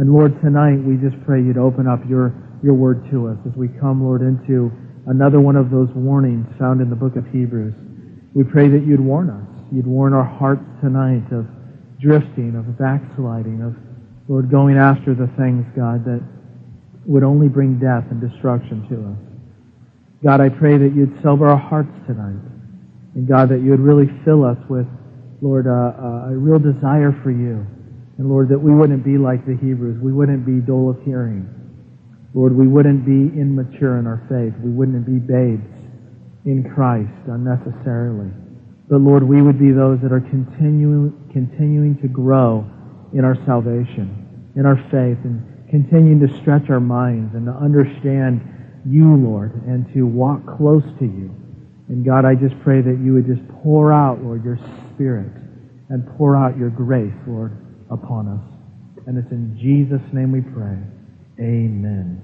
And Lord, tonight we just pray You'd open up Your Word to us as we come, Lord, into another one of those warnings found in the book of Hebrews. We pray that You'd warn us. You'd warn our hearts tonight of drifting, of backsliding, of, Lord, going after the things, God, that would only bring death and destruction to us. God, I pray that You'd sober our hearts tonight. And God, that You'd really fill us with, Lord, a real desire for You. And Lord, that we wouldn't be like the Hebrews. We wouldn't be dull of hearing. Lord, we wouldn't be immature in our faith. We wouldn't be babes in Christ unnecessarily. But Lord, we would be those that are continuing to grow in our salvation, in our faith, and continuing to stretch our minds and to understand You, Lord, and to walk close to You. And God, I just pray that You would just pour out, Lord, Your Spirit and pour out Your grace, Lord, upon us. And it's in Jesus' name we pray. Amen.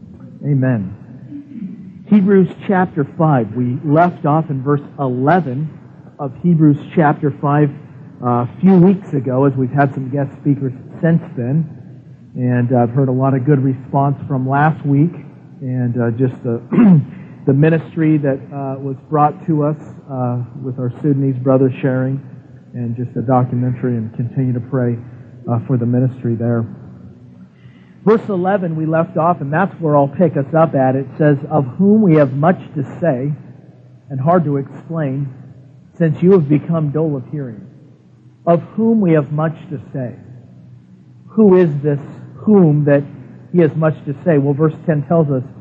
Amen. Hebrews chapter 5. We left off in verse 11 of Hebrews chapter 5 a few weeks ago, as we've had some guest speakers since then. And I've heard a lot of good response from last week, and just the ministry that was brought to us with our Sudanese brothers sharing, and just a documentary, and continue to pray for the ministry there. Verse 11 we left off, and that's where I'll pick us up at. It says, "Of whom we have much to say, and hard to explain, since you have become dull of hearing." Of whom we have much to say. Who is this whom that he has much to say? Well, verse 10 tells us,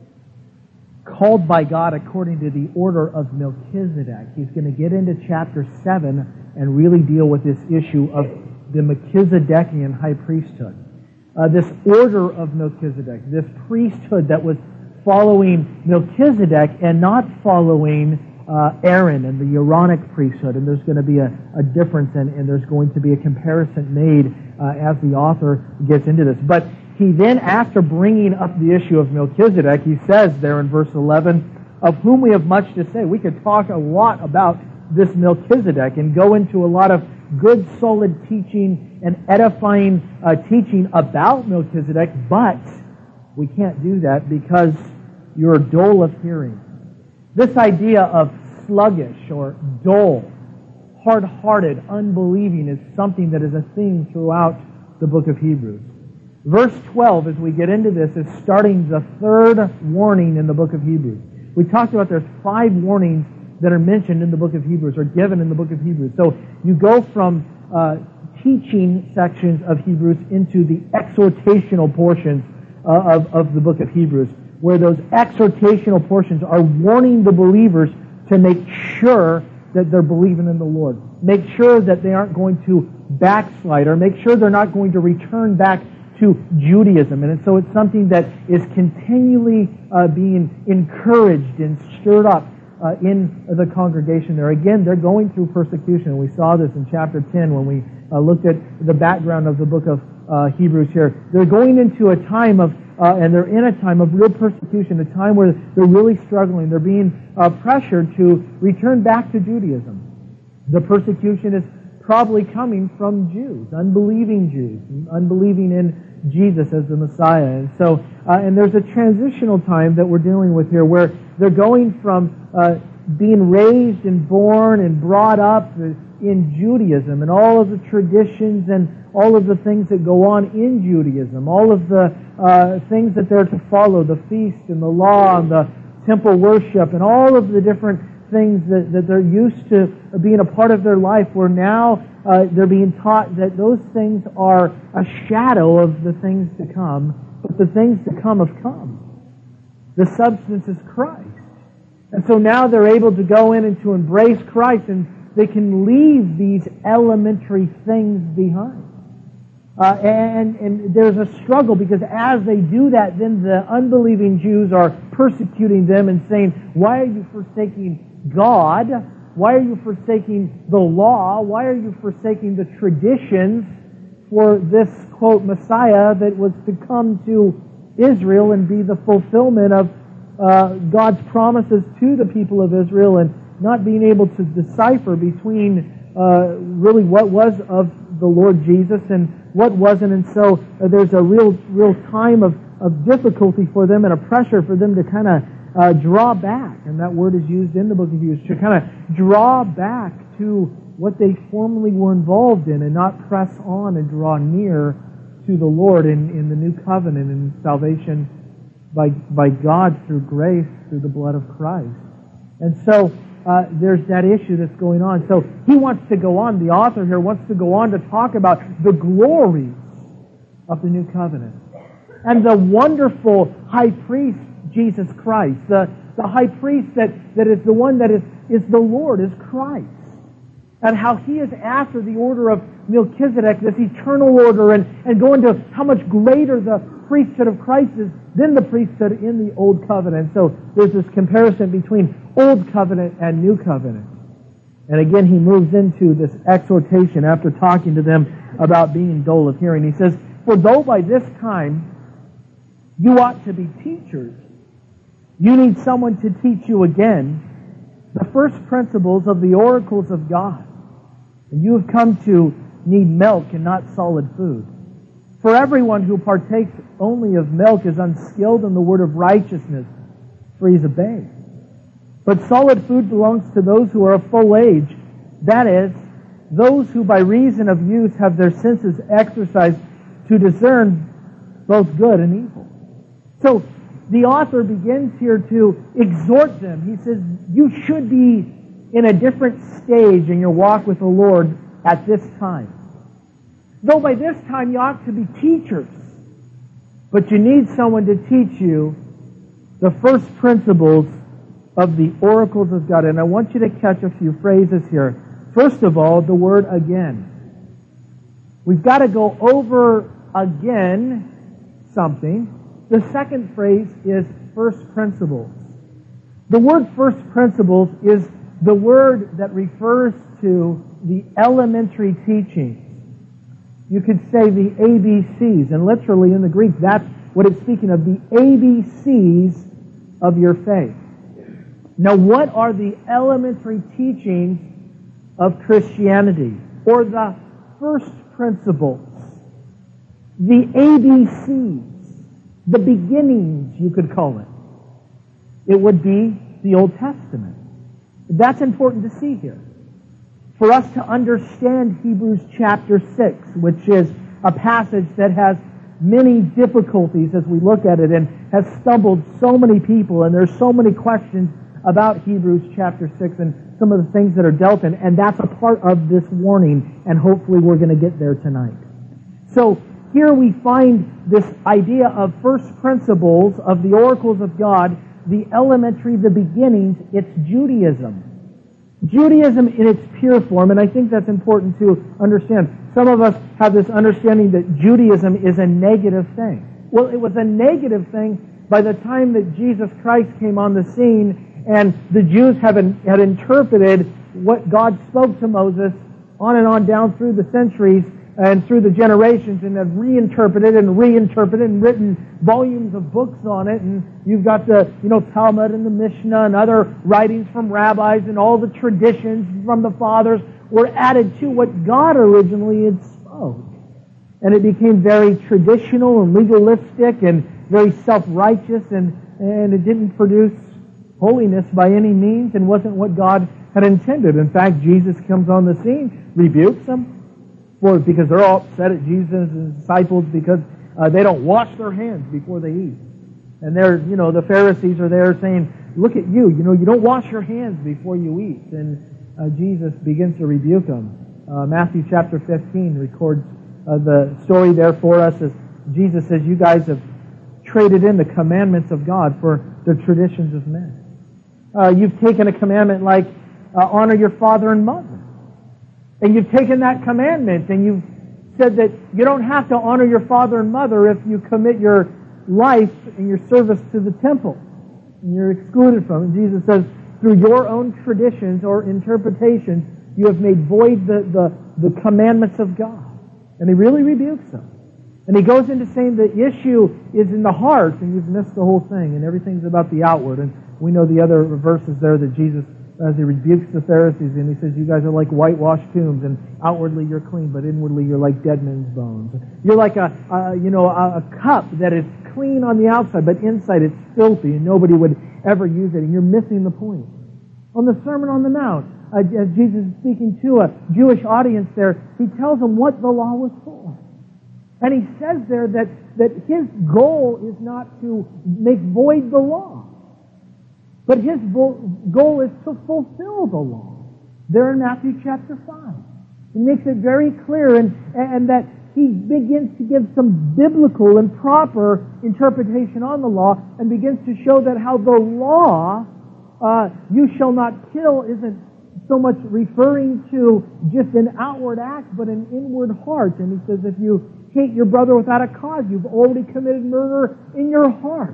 called by God according to the order of Melchizedek. He's going to get into chapter 7 and really deal with this issue of the Melchizedekian high priesthood. This order of Melchizedek, this priesthood that was following Melchizedek and not following Aaron and the Aaronic priesthood. And there's going to be a difference, and there's going to be a comparison made as the author gets into this. But he then, after bringing up the issue of Melchizedek, he says there in verse 11, of whom we have much to say. We could talk a lot about this Melchizedek and go into a lot of good, solid teaching and edifying teaching about Melchizedek, but we can't do that because you're dull of hearing. This idea of sluggish or dull, hard-hearted, unbelieving is something that is a theme throughout the book of Hebrews. Verse 12, as we get into this, is starting the third warning in the book of Hebrews. We talked about there's 5 warnings that are mentioned in the book of Hebrews, or given in the book of Hebrews. So you go from teaching sections of Hebrews into the exhortational portions of the book of Hebrews, where those exhortational portions are warning the believers to make sure that they're believing in the Lord. Make sure that they aren't going to backslide, or make sure they're not going to return back to Judaism. And so it's something that is continually being encouraged and stirred up in the congregation there. Again, they're going through persecution. We saw this in chapter 10 when we looked at the background of the book of Hebrews here. They're going into a time of, and they're in a time of real persecution, a time where they're really struggling. They're being pressured to return back to Judaism. The persecution is probably coming from Jews, unbelieving Jews, unbelieving in Jesus as the Messiah. And so, and there's a transitional time that we're dealing with here where they're going from being raised and born and brought up in Judaism and all of the traditions and all of the things that go on in Judaism, all of the things that they're to follow, the feast and the law and the temple worship and all of the different things that they're used to being a part of their life, where now they're being taught that those things are a shadow of the things to come, but the things to come have come. The substance is Christ. And so now they're able to go in and to embrace Christ, and they can leave these elementary things behind. And there's a struggle, because as they do that, then the unbelieving Jews are persecuting them and saying, why are you forsaking God? Why are you forsaking the law? Why are you forsaking the traditions for this, quote, Messiah that was to come to Israel and be the fulfillment of God's promises to the people of Israel, and not being able to decipher between really what was of the Lord Jesus and what wasn't. And so there's a real time of difficulty for them and a pressure for them to kind of draw back. And that word is used in the book of Hebrews, to kind of draw back to what they formerly were involved in and not press on and draw near to the Lord in the new covenant and salvation by God through grace, through the blood of Christ. And so there's that issue that's going on. So he wants to go on, the author here wants to go on to talk about the glories of the new covenant. And the wonderful high priest, Jesus Christ, the high priest that is the one that is the Lord, is Christ. And how he is after the order of Melchizedek, this eternal order, and go into how much greater the priesthood of Christ is than the priesthood in the Old Covenant. So there's this comparison between Old Covenant and New Covenant. And again, he moves into this exhortation after talking to them about being dull of hearing. He says, "For though by this time you ought to be teachers, you need someone to teach you again the first principles of the oracles of God. And you have come to need milk and not solid food. For everyone who partakes only of milk is unskilled in the word of righteousness, for he is a babe. But solid food belongs to those who are of full age, that is, those who by reason of use have their senses exercised to discern both good and evil." So the author begins here to exhort them. He says, you should be in a different stage in your walk with the Lord at this time. Though by this time you ought to be teachers, but you need someone to teach you the first principles of the oracles of God. And I want you to catch a few phrases here. First of all, the word again. We've got to go over again something. The second phrase is first principles. The word first principles is the word that refers to the elementary teachings. You could say the ABCs, and literally in the Greek, that's what it's speaking of, the ABCs of your faith. Now, what are the elementary teachings of Christianity, or the first principles? The ABCs, the beginnings, you could call it. It would be the Old Testament. That's important to see here. For us to understand Hebrews chapter 6, which is a passage that has many difficulties as we look at it and has stumbled so many people, and there's so many questions about Hebrews chapter 6 and some of the things that are dealt in, and that's a part of this warning, and hopefully we're going to get there tonight. So here we find this idea of first principles of the oracles of God, the elementary, the beginnings. It's Judaism. Judaism in its pure form, and I think that's important to understand. Some of us have this understanding that Judaism is a negative thing. Well, it was a negative thing by the time that Jesus Christ came on the scene, and the Jews had interpreted what God spoke to Moses on and on down through the centuries and through the generations, and have reinterpreted and written volumes of books on it. And you've got the Talmud and the Mishnah and other writings from rabbis, and all the traditions from the fathers were added to what God originally had spoke. And it became very traditional and legalistic and very self-righteous, and it didn't produce holiness by any means, and wasn't what God had intended. In fact, Jesus comes on the scene, rebukes them, because they're all upset at Jesus and his disciples because they don't wash their hands before they eat. And they're, the Pharisees are there saying, look at you, you don't wash your hands before you eat. And Jesus begins to rebuke them. Matthew chapter 15 records the story there for us as Jesus says, you guys have traded in the commandments of God for the traditions of men. You've taken a commandment like honor your father and mother. And you've taken that commandment and you've said that you don't have to honor your father and mother if you commit your life and your service to the temple. And you're excluded from it. Jesus says, through your own traditions or interpretations, you have made void the commandments of God. And he really rebukes them. And he goes into saying the issue is in the heart, and you've missed the whole thing, and everything's about the outward. And we know the other verses there that Jesus as he rebukes the Pharisees, and he says, you guys are like whitewashed tombs, and outwardly you're clean, but inwardly you're like dead men's bones. You're like a cup that is clean on the outside, but inside it's filthy, and nobody would ever use it, and you're missing the point. On the Sermon on the Mount, as Jesus is speaking to a Jewish audience there, he tells them what the law was for. And he says there that his goal is not to make void the law, but his goal is to fulfill the law. There in Matthew chapter 5. He makes it very clear, and that he begins to give some biblical and proper interpretation on the law, and begins to show that how the law, you shall not kill, isn't so much referring to just an outward act, but an inward heart. And he says, if you hate your brother without a cause, you've already committed murder in your heart.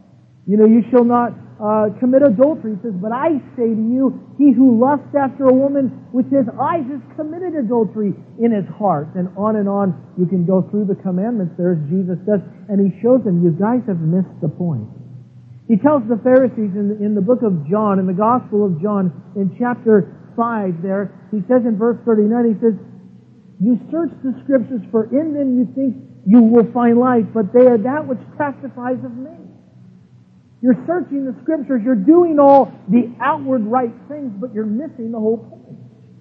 You shall not commit adultery. He says, but I say to you, he who lusts after a woman with his eyes has committed adultery in his heart. And on you can go through the commandments there, as Jesus says, and he shows them, you guys have missed the point. He tells the Pharisees in the book of John, in the Gospel of John, in chapter 5 there, he says in verse 39, he says, you search the Scriptures, for in them you think you will find life, but they are that which testifies of me. You're searching the Scriptures, you're doing all the outward right things, but you're missing the whole point.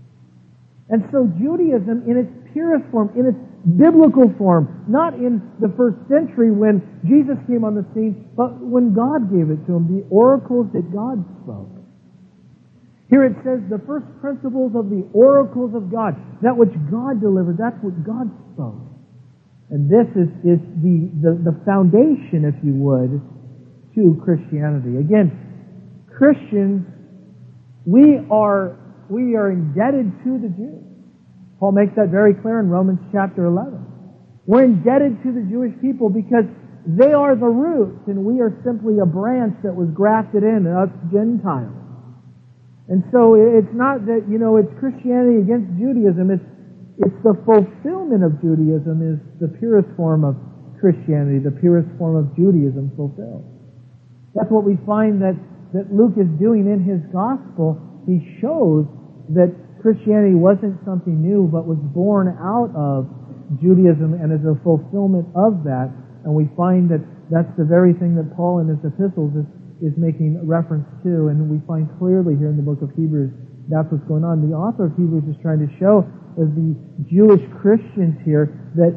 And so Judaism, in its purest form, in its biblical form, not in the first century when Jesus came on the scene, but when God gave it to him, the oracles that God spoke. Here it says the first principles of the oracles of God, that which God delivered, that's what God spoke. And this is the foundation, if you would, to Christianity. Again, Christians, we are indebted to the Jews. Paul makes that very clear in Romans chapter 11. We're indebted to the Jewish people because they are the roots, and we are simply a branch that was grafted in, us Gentiles. And so it's not that, it's Christianity against Judaism. It's the fulfillment of Judaism is the purest form of Christianity, the purest form of Judaism fulfilled. That's what we find that Luke is doing in his gospel. He shows that Christianity wasn't something new, but was born out of Judaism and is a fulfillment of that. And we find that that's the very thing that Paul in his epistles is making reference to. And we find clearly here in the book of Hebrews that's what's going on. The author of Hebrews is trying to show as the Jewish Christians here that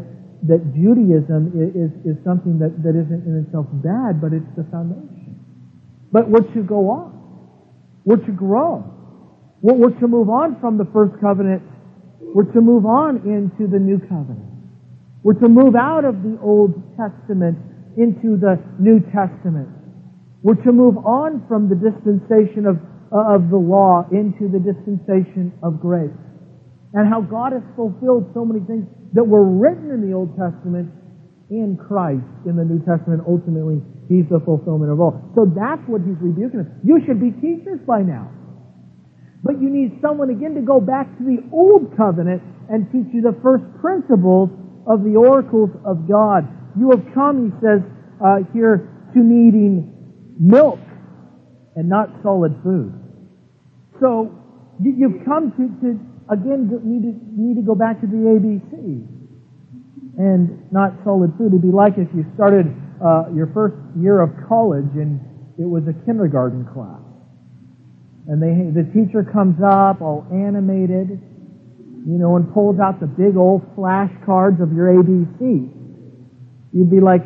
Judaism is something that isn't in itself bad, but it's the foundation. But we're to go on. We're to grow. We're to move on from the first covenant. We're to move on into the new covenant. We're to move out of the Old Testament into the New Testament. We're to move on from the dispensation of the law into the dispensation of grace. And how God has fulfilled so many things that were written in the Old Testament in Christ in the New Testament. Ultimately, He's the fulfillment of all. So that's what He's rebuking us. You should be teachers by now. But you need someone again to go back to the Old Covenant and teach you the first principles of the oracles of God. You have come, he says here, to needing milk and not solid food. So you've come to again need to go back to the ABC and not solid food. It'd be like if you started your first year of college and it was a kindergarten class. And the teacher comes up all animated, and pulls out the big old flashcards of your ABC. You'd be like,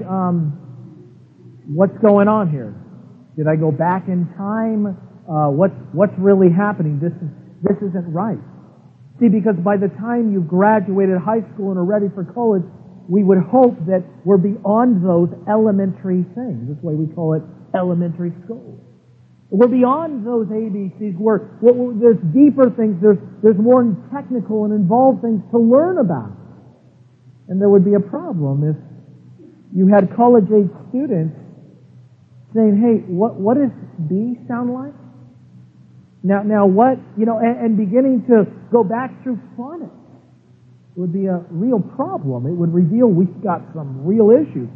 what's going on here? Did I go back in time? What's really happening? This isn't right. See, because by the time you've graduated high school and are ready for college, we would hope that we're beyond those elementary things. That's why we call it elementary school. We're beyond those ABCs. There's deeper things. There's more technical and involved things to learn about. And there would be a problem if you had college-age students saying, "Hey, what does B sound like?" Now what and beginning to go back through phonics would be a real problem. It would reveal we've got some real issues.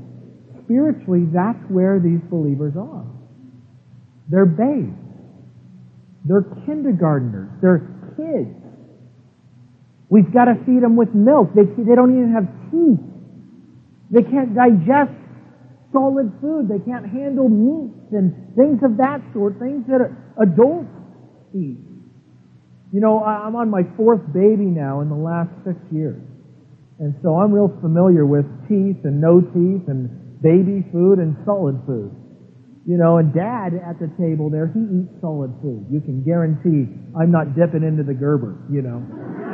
Spiritually, that's where these believers are. They're babes. They're kindergartners. They're kids. We've got to feed them with milk. They don't even have teeth. They can't digest solid food. They can't handle meats and things of that sort, things that adults eat. You know, I'm on my fourth baby now in the last 6 years. And so I'm real familiar with teeth and no teeth and baby food and solid food. You know, and Dad at the table there, he eats solid food. You can guarantee I'm not dipping into the Gerber, you know.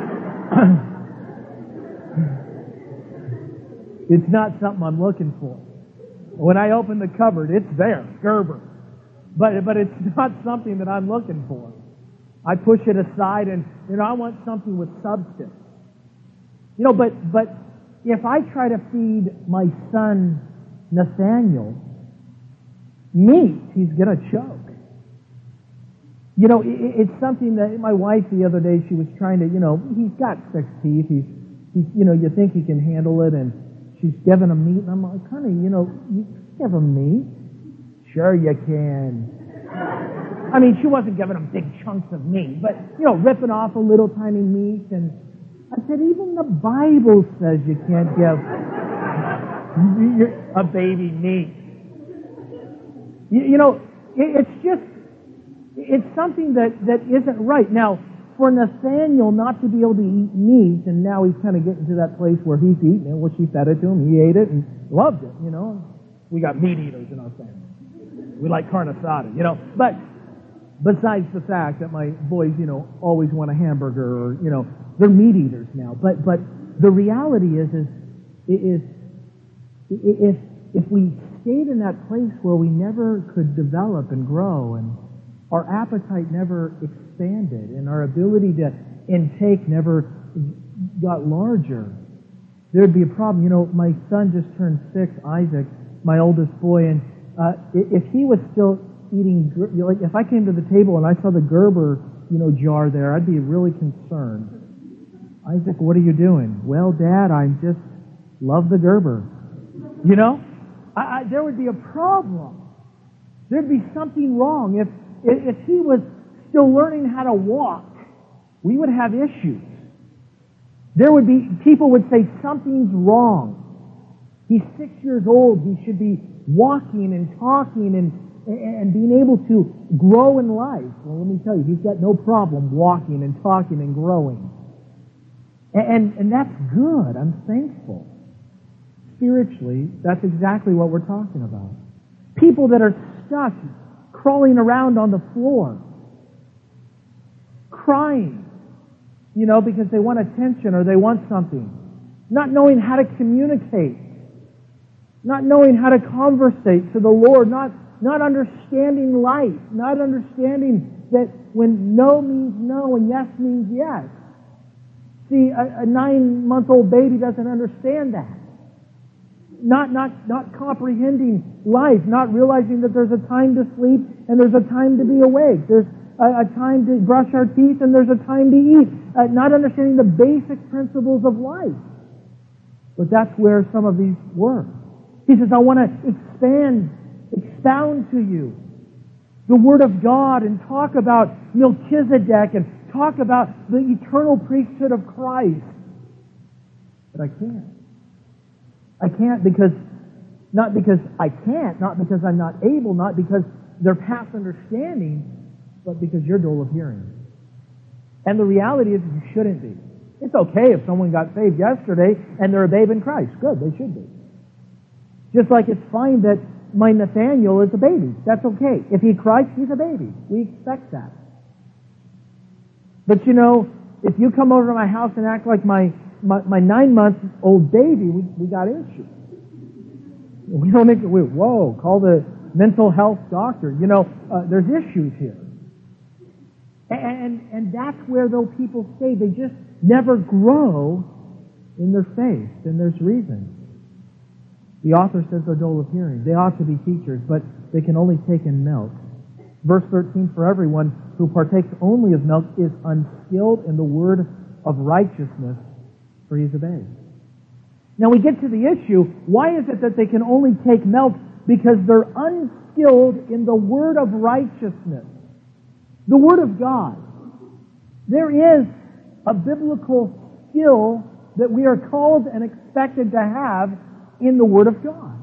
It's not something I'm looking for. When I open the cupboard, it's there, Gerber. But it's not something that I'm looking for. I push it aside and, you know, I want something with substance. You know, but if I try to feed my son Nathaniel meat, he's going to choke. You know, it's something that my wife the other day, she was trying to, you know, he's got 6 teeth. He's you know, you think he can handle it, and she's giving him meat, and I'm like, honey, you know, you give him meat. Sure you can. I mean, she wasn't giving him big chunks of meat, but, you know, ripping off a little tiny meat, and I said, even the Bible says you can't give a baby meat. You know, it's something that isn't right. Now, for Nathaniel not to be able to eat meat, and now he's kind of getting to that place where he's eating it. Well, she fed it to him, he ate it, and loved it, you know. We got meat eaters in our family. We like carne asada, you know. But besides the fact that my boys, you know, always want a hamburger, or, you know, they're meat eaters now. But the reality is if we stayed in that place where we never could develop and grow, and our appetite never expanded, and our ability to intake never got larger, there'd be a problem. You know, my son just turned 6, Isaac, my oldest boy, and if he was still eating, like if I came to the table and I saw the Gerber, you know, jar there, I'd be really concerned. Isaac, what are you doing? Well, Dad, I just love the Gerber. You know, there would be a problem. There'd be something wrong. If he was still learning how to walk, we would have issues. People would say something's wrong. He's 6 years old. He should be walking and talking and being able to grow in life. Well, let me tell you, he's got no problem walking and talking and growing. And that's good. I'm thankful. Spiritually, that's exactly what we're talking about. People that are stuck, crawling around on the floor, crying, you know, because they want attention or they want something, not knowing how to communicate, not knowing how to conversate to the Lord, not understanding life, not understanding that when no means no and yes means yes. See, a 9-month-old baby doesn't understand that. Not comprehending life, not realizing that there's a time to sleep and there's a time to be awake. There's a time to brush our teeth and there's a time to eat. Not understanding the basic principles of life. But that's where some of these were. He says, I want to expound to you the Word of God and talk about Melchizedek and talk about the eternal priesthood of Christ. But I can't. I can't not because I can't, not because I'm not able, not because they're past understanding, but because you're dull of hearing. And the reality is you shouldn't be. It's okay if someone got saved yesterday and they're a babe in Christ. Good, they should be. Just like it's fine that my Nathaniel is a baby. That's okay. If he cries, he's a baby. We expect that. But you know, if you come over to my house and act like my 9-month-old baby, we got issues. We don't make it, whoa, call the mental health doctor. You know, there's issues here. And that's where those people stay. They just never grow in their faith, and there's reason. The author says they're dull of hearing. They ought to be teachers, but they can only take in milk. Verse 13, for everyone who partakes only of milk is unskilled in the word of righteousness, for he is a babe. Now we get to the issue, why is it that they can only take milk? Because they're unskilled in the word of righteousness. The Word of God. There is a biblical skill that we are called and expected to have in the Word of God.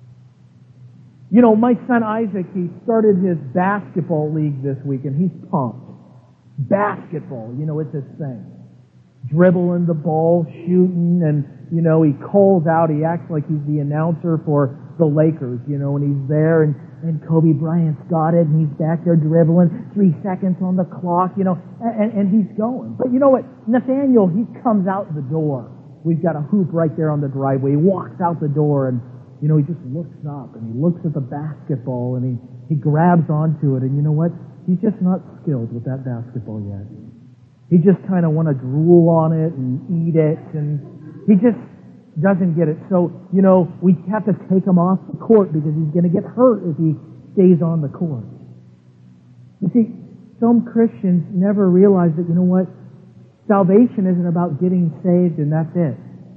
You know, my son Isaac, he started his basketball league this week, and he's pumped. Basketball, you know, it's his thing. Dribbling the ball, shooting, and, you know, he calls out. He acts like he's the announcer for the Lakers, you know, and he's there, and Kobe Bryant's got it, and he's back there dribbling, 3 seconds on the clock, you know, and he's going. But you know what? Nathaniel, he comes out the door. We've got a hoop right there on the driveway. He walks out the door, and, you know, he just looks up, and he looks at the basketball, and he grabs onto it, and you know what? He's just not skilled with that basketball yet. He just kind of want to drool on it and eat it, and he just doesn't get it. So, you know, we have to take him off the court because he's going to get hurt if he stays on the court. You see, some Christians never realize that, you know what? Salvation isn't about getting saved and that's it.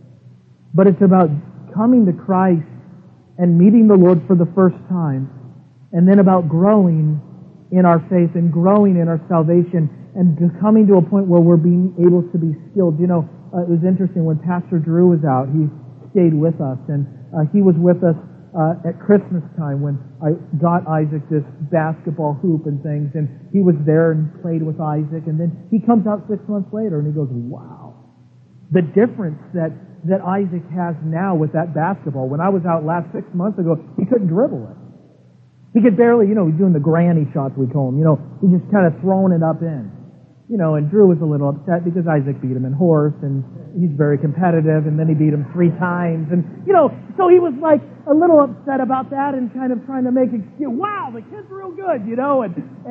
But it's about coming to Christ and meeting the Lord for the first time, and then about growing in our faith and growing in our salvation and coming to a point where we're being able to be skilled. You know, it was interesting when Pastor Drew was out, he stayed with us, and he was with us at Christmas time when I got Isaac this basketball hoop and things, and he was there and played with Isaac, and then he comes out 6 months later and he goes, wow, the difference that Isaac has now with that basketball. When I was out last 6 months ago, he couldn't dribble it. He could barely, you know, he's doing the granny shots, we call them, you know, he's just kind of throwing it up in. You know, and Drew was a little upset because Isaac beat him in horse, and he's very competitive, and then he beat him 3 times, and, you know, so he was like a little upset about that and kind of trying to make excuse. Wow, the kid's real good, you know,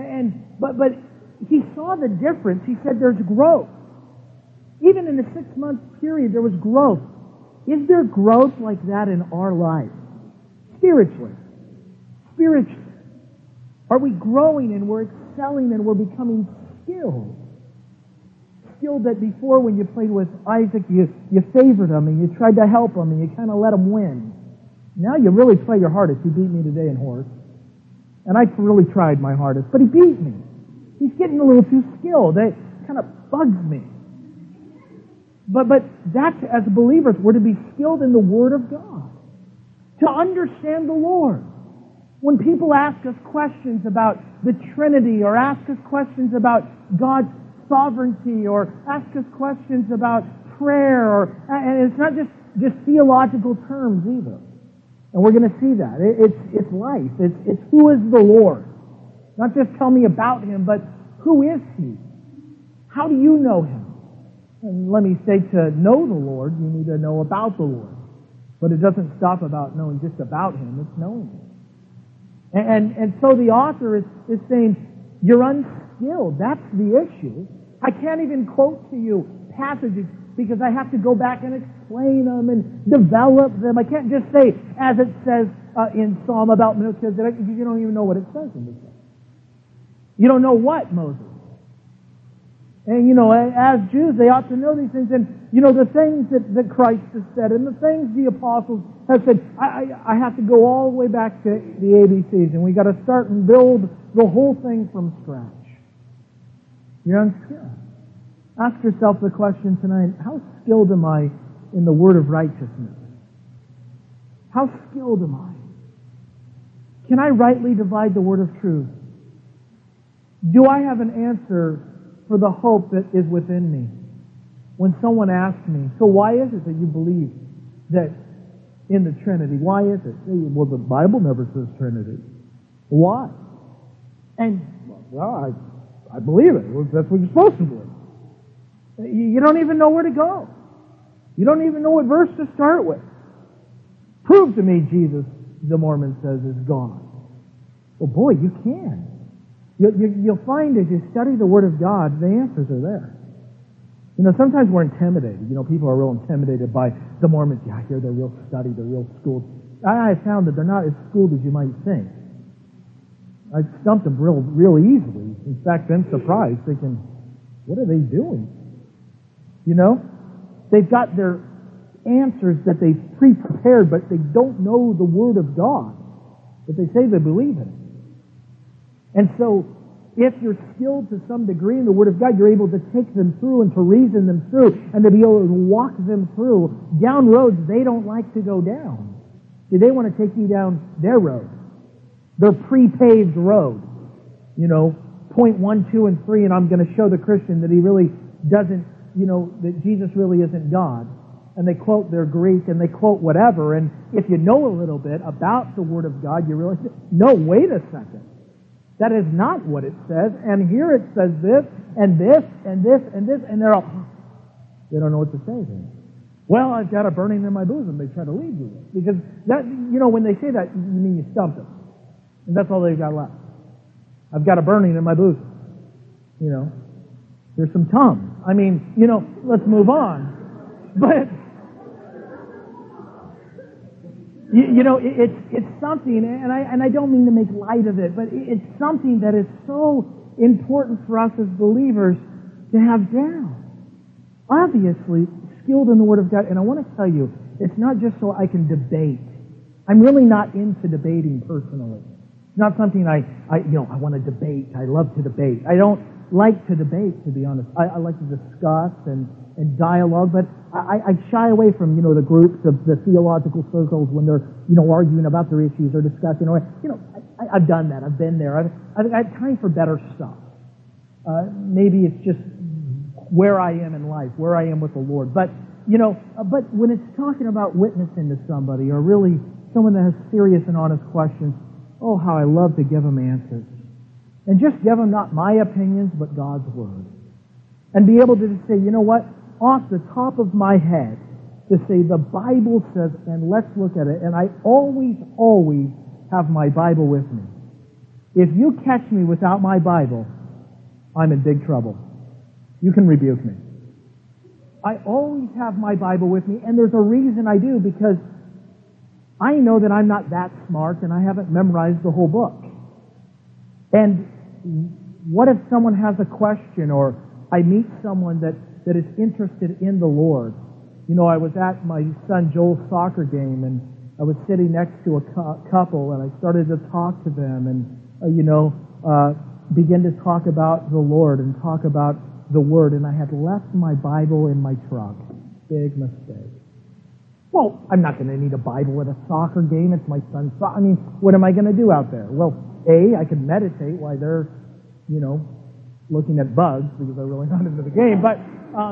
but he saw the difference. He said there's growth. Even in the 6-month period, there was growth. Is there growth like that in our life? Spiritually. Are we growing and we're excelling and we're becoming skilled? Skilled that before when you played with Isaac, you favored him and you tried to help him and you kind of let him win. Now you really play your hardest. He beat me today in horse. And I really tried my hardest, but he beat me. He's getting a little too skilled. That kind of bugs me. But that's, as believers, we're to be skilled in the Word of God. To understand the Lord. When people ask us questions about the Trinity, or ask us questions about God's sovereignty, or ask us questions about prayer, and it's not just theological terms either. And we're going to see that. It's life. It's who is the Lord. Not just tell me about Him, but who is He? How do you know Him? And let me say, to know the Lord, you need to know about the Lord. But it doesn't stop about knowing just about Him. It's knowing Him. And so the author is saying, you're unskilled. That's the issue. I can't even quote to you passages because I have to go back and explain them and develop them. I can't just say, as it says in Psalm about Melchizedek, because you don't even know what it says in this. You don't know what, Moses. And, you know, as Jews, they ought to know these things. And, you know, the things that Christ has said and the things the apostles have said, I have to go all the way back to the ABCs. And we got to start and build the whole thing from scratch. You're unskilled. Ask yourself the question tonight, how skilled am I in the word of righteousness? How skilled am I? Can I rightly divide the word of truth? Do I have an answer for the hope that is within me? When someone asks me, so why is it that you believe that in the Trinity? Why is it? Well, the Bible never says Trinity. Why? And, well, I believe it. Well, that's what you're supposed to believe. You don't even know where to go. You don't even know what verse to start with. Prove to me Jesus, the Mormon says, is God. Well, boy, you can. You'll find as you study the Word of God, the answers are there. You know, sometimes we're intimidated. You know, people are real intimidated by the Mormons. Yeah, I hear they're real studied, they're real schooled. I found that they're not as schooled as you might think. I stumped them real easily. In fact, been surprised, thinking, what are they doing? You know? They've got their answers that they've pre-prepared, but they don't know the Word of God. But they say they believe in it. And so, if you're skilled to some degree in the Word of God, you're able to take them through and to reason them through and to be able to walk them through down roads they don't like to go down. See, they want to take you down their road, their pre-paved road. You know, point 1, 2, and 3, and I'm going to show the Christian that he really doesn't, you know, that Jesus really isn't God. And they quote their Greek and they quote whatever. And if you know a little bit about the Word of God, you realize, no, wait a second. That is not what it says. And here it says this, and this, and this, and this, and they're all, they don't know what to say then. Well, I've got a burning in my bosom they try to lead you with. Because that, you know, when they say that, you mean you stumped them. And that's all they've got left. I've got a burning in my bosom. You know, there's some Tums. I mean, you know, let's move on. But, you know, it's something, and I don't mean to make light of it, but it's something that is so important for us as believers to have down. Obviously, skilled in the Word of God, and I want to tell you, it's not just so I can debate. I'm really not into debating personally. It's not something I want to debate. I love to debate. I don't like to debate, to be honest. I like to discuss and dialogue, but I shy away from, you know, the groups of the theological circles when they're, you know, arguing about their issues or discussing. Or, you know, I've done that. I've been there. I've had time for better stuff. Maybe it's just where I am in life, where I am with the Lord. But, you know, but when it's talking about witnessing to somebody or really someone that has serious and honest questions, oh, how I love to give them answers. And just give them not my opinions, but God's Word. And be able to just say, you know what, off the top of my head, to say the Bible says, and let's look at it. And I always have my Bible with me. If you catch me without my Bible, I'm in big trouble. You can rebuke me. I always have my Bible with me, and there's a reason I do, because I know that I'm not that smart and I haven't memorized the whole book. And what if someone has a question, or I meet someone that is interested in the Lord? You know, I was at my son Joel's soccer game, and I was sitting next to a couple, and I started to talk to them and, begin to talk about the Lord and talk about the Word, and I had left my Bible in my truck. Big mistake. Well, I'm not going to need a Bible at a soccer game. It's my son's soccer. I mean, what am I going to do out there? Well, A, I can meditate while they're, you know, looking at bugs, because they're really not into the game. But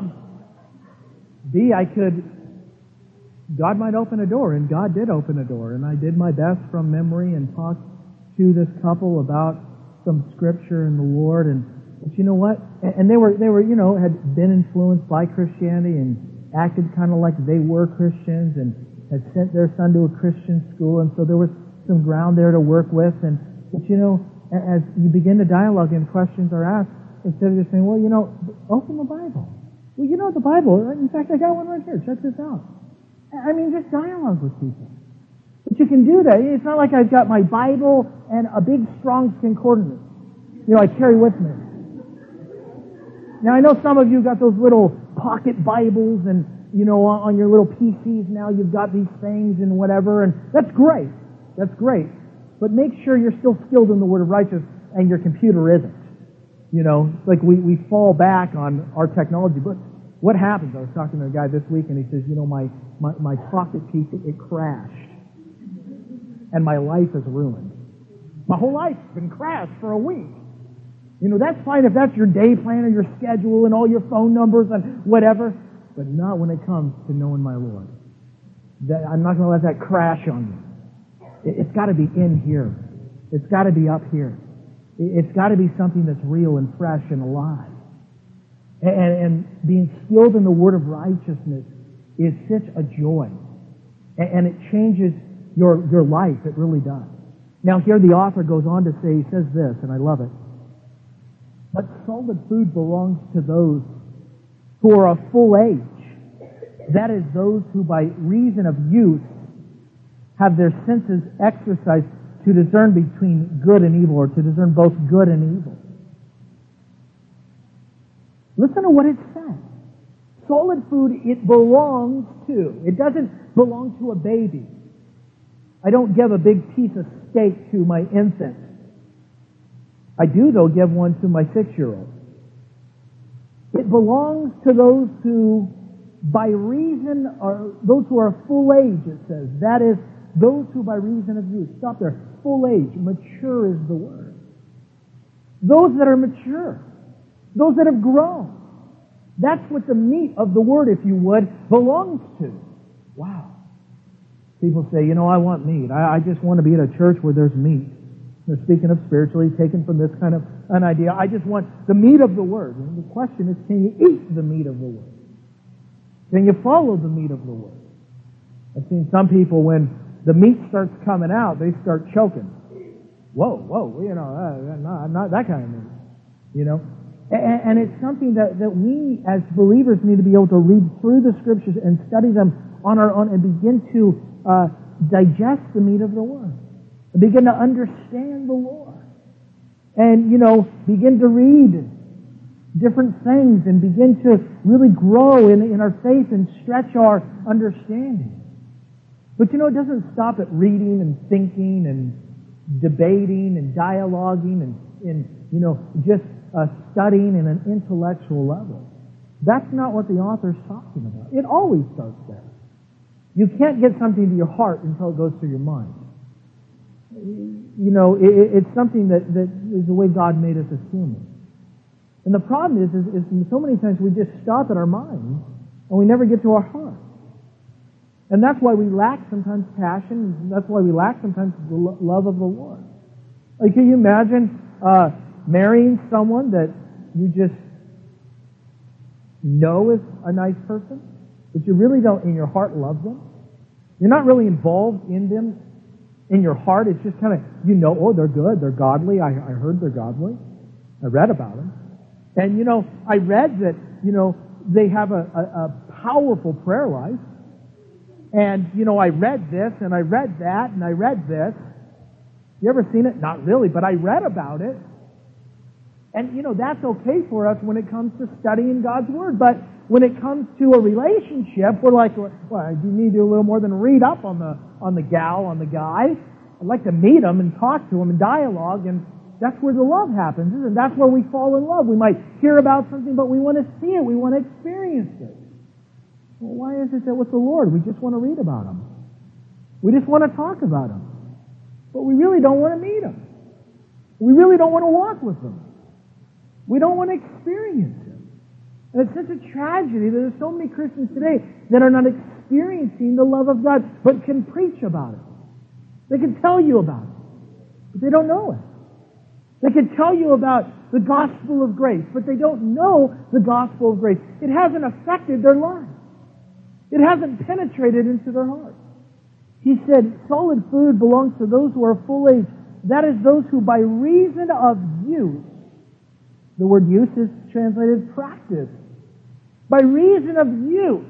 B, God might open a door, and God did open a door, and I did my best from memory and talked to this couple about some Scripture and the Lord, but you know what? And they were, you know, had been influenced by Christianity and acted kind of like they were Christians and had sent their son to a Christian school, and so there was some ground there to work with. But you know, as you begin to dialogue and questions are asked, instead of just saying, well, you know, open the Bible. Well, you know the Bible. In fact, I got one right here. Check this out. I mean, just dialogue with people. But you can do that. It's not like I've got my Bible and a big, strong concordance, you know, I carry with me. Now, I know some of you got those little pocket Bibles, and, you know, on your little PCs now you've got these things and whatever, and that's great. That's great. But make sure you're still skilled in the Word of righteousness and your computer isn't. You know, it's like we fall back on our technology. But what happens? I was talking to a guy this week, and he says, you know, my pocket PC, it crashed. And my life is ruined. My whole life's been crashed for a week. You know, that's fine if that's your day plan or your schedule and all your phone numbers and whatever, but not when it comes to knowing my Lord. I'm not going to let that crash on me. It's got to be in here. It's got to be up here. It's got to be something that's real and fresh and alive. And being skilled in the Word of righteousness is such a joy. And it changes your life. It really does. Now here the author goes on to say, he says this, and I love it. But solid food belongs to those who are of full age. That is, those who by reason of use have their senses exercised to discern between good and evil, or to discern both good and evil. Listen to what it says. Solid food, it belongs to. It doesn't belong to a baby. I don't give a big piece of steak to my infant. I do, though, give one to my 6-year-old. It belongs to those who, by reason, are those who are full age, it says. That is, those who by reason of youth. Stop there. Full age. Mature is the word. Those that are mature. Those that have grown. That's what the meat of the word, if you would, belongs to. Wow. People say, I want meat. I just want to be at a church where there's meat. They're speaking of spiritually, taken from this kind of an idea. I just want the meat of the word. And the question is, can you eat the meat of the word? Can you follow the meat of the word? I've seen some people, when the meat starts coming out, they start choking. Whoa, not that kind of meat. And it's something that we as believers need to be able to read through the Scriptures and study them on our own and begin to digest the meat of the Word. And begin to understand the Lord. And, begin to read different things and begin to really grow in our faith and stretch our understanding. But, it doesn't stop at reading and thinking and debating and dialoguing and just studying in an intellectual level. That's not what the author's talking about. It always starts there. You can't get something to your heart until it goes through your mind. It's something that is the way God made us as humans. And the problem is so many times we just stop at our mind and we never get to our heart. And that's why we lack sometimes passion. That's why we lack sometimes the love of the Lord. Like, can you imagine marrying someone that you just know is a nice person, but you really don't in your heart love them? You're not really involved in them in your heart. It's just kind of, they're good, they're godly. I heard they're godly. I read about them. And, I read that, they have a powerful prayer life. And, I read this, and I read that, and I read this. You ever seen it? Not really, but I read about it. And, that's okay for us when it comes to studying God's Word. But when it comes to a relationship, we're like, well, you need to do a little more than read up on the gal, on the guy. I'd like to meet him and talk to him and dialogue, and that's where the love happens, isn't it? That's where we fall in love. We might hear about something, but we want to see it. We want to experience it. Well, why is it that with the Lord we just want to read about Him? We just want to talk about Him. But we really don't want to meet Him. We really don't want to walk with Him. We don't want to experience Him. And it's such a tragedy that there's so many Christians today that are not experiencing the love of God, but can preach about it. They can tell you about it, but they don't know it. They can tell you about the gospel of grace, but they don't know the gospel of grace. It hasn't affected their lives. It hasn't penetrated into their hearts. He said, solid food belongs to those who are full age. That is, those who by reason of use, the word use is translated practice, by reason of use,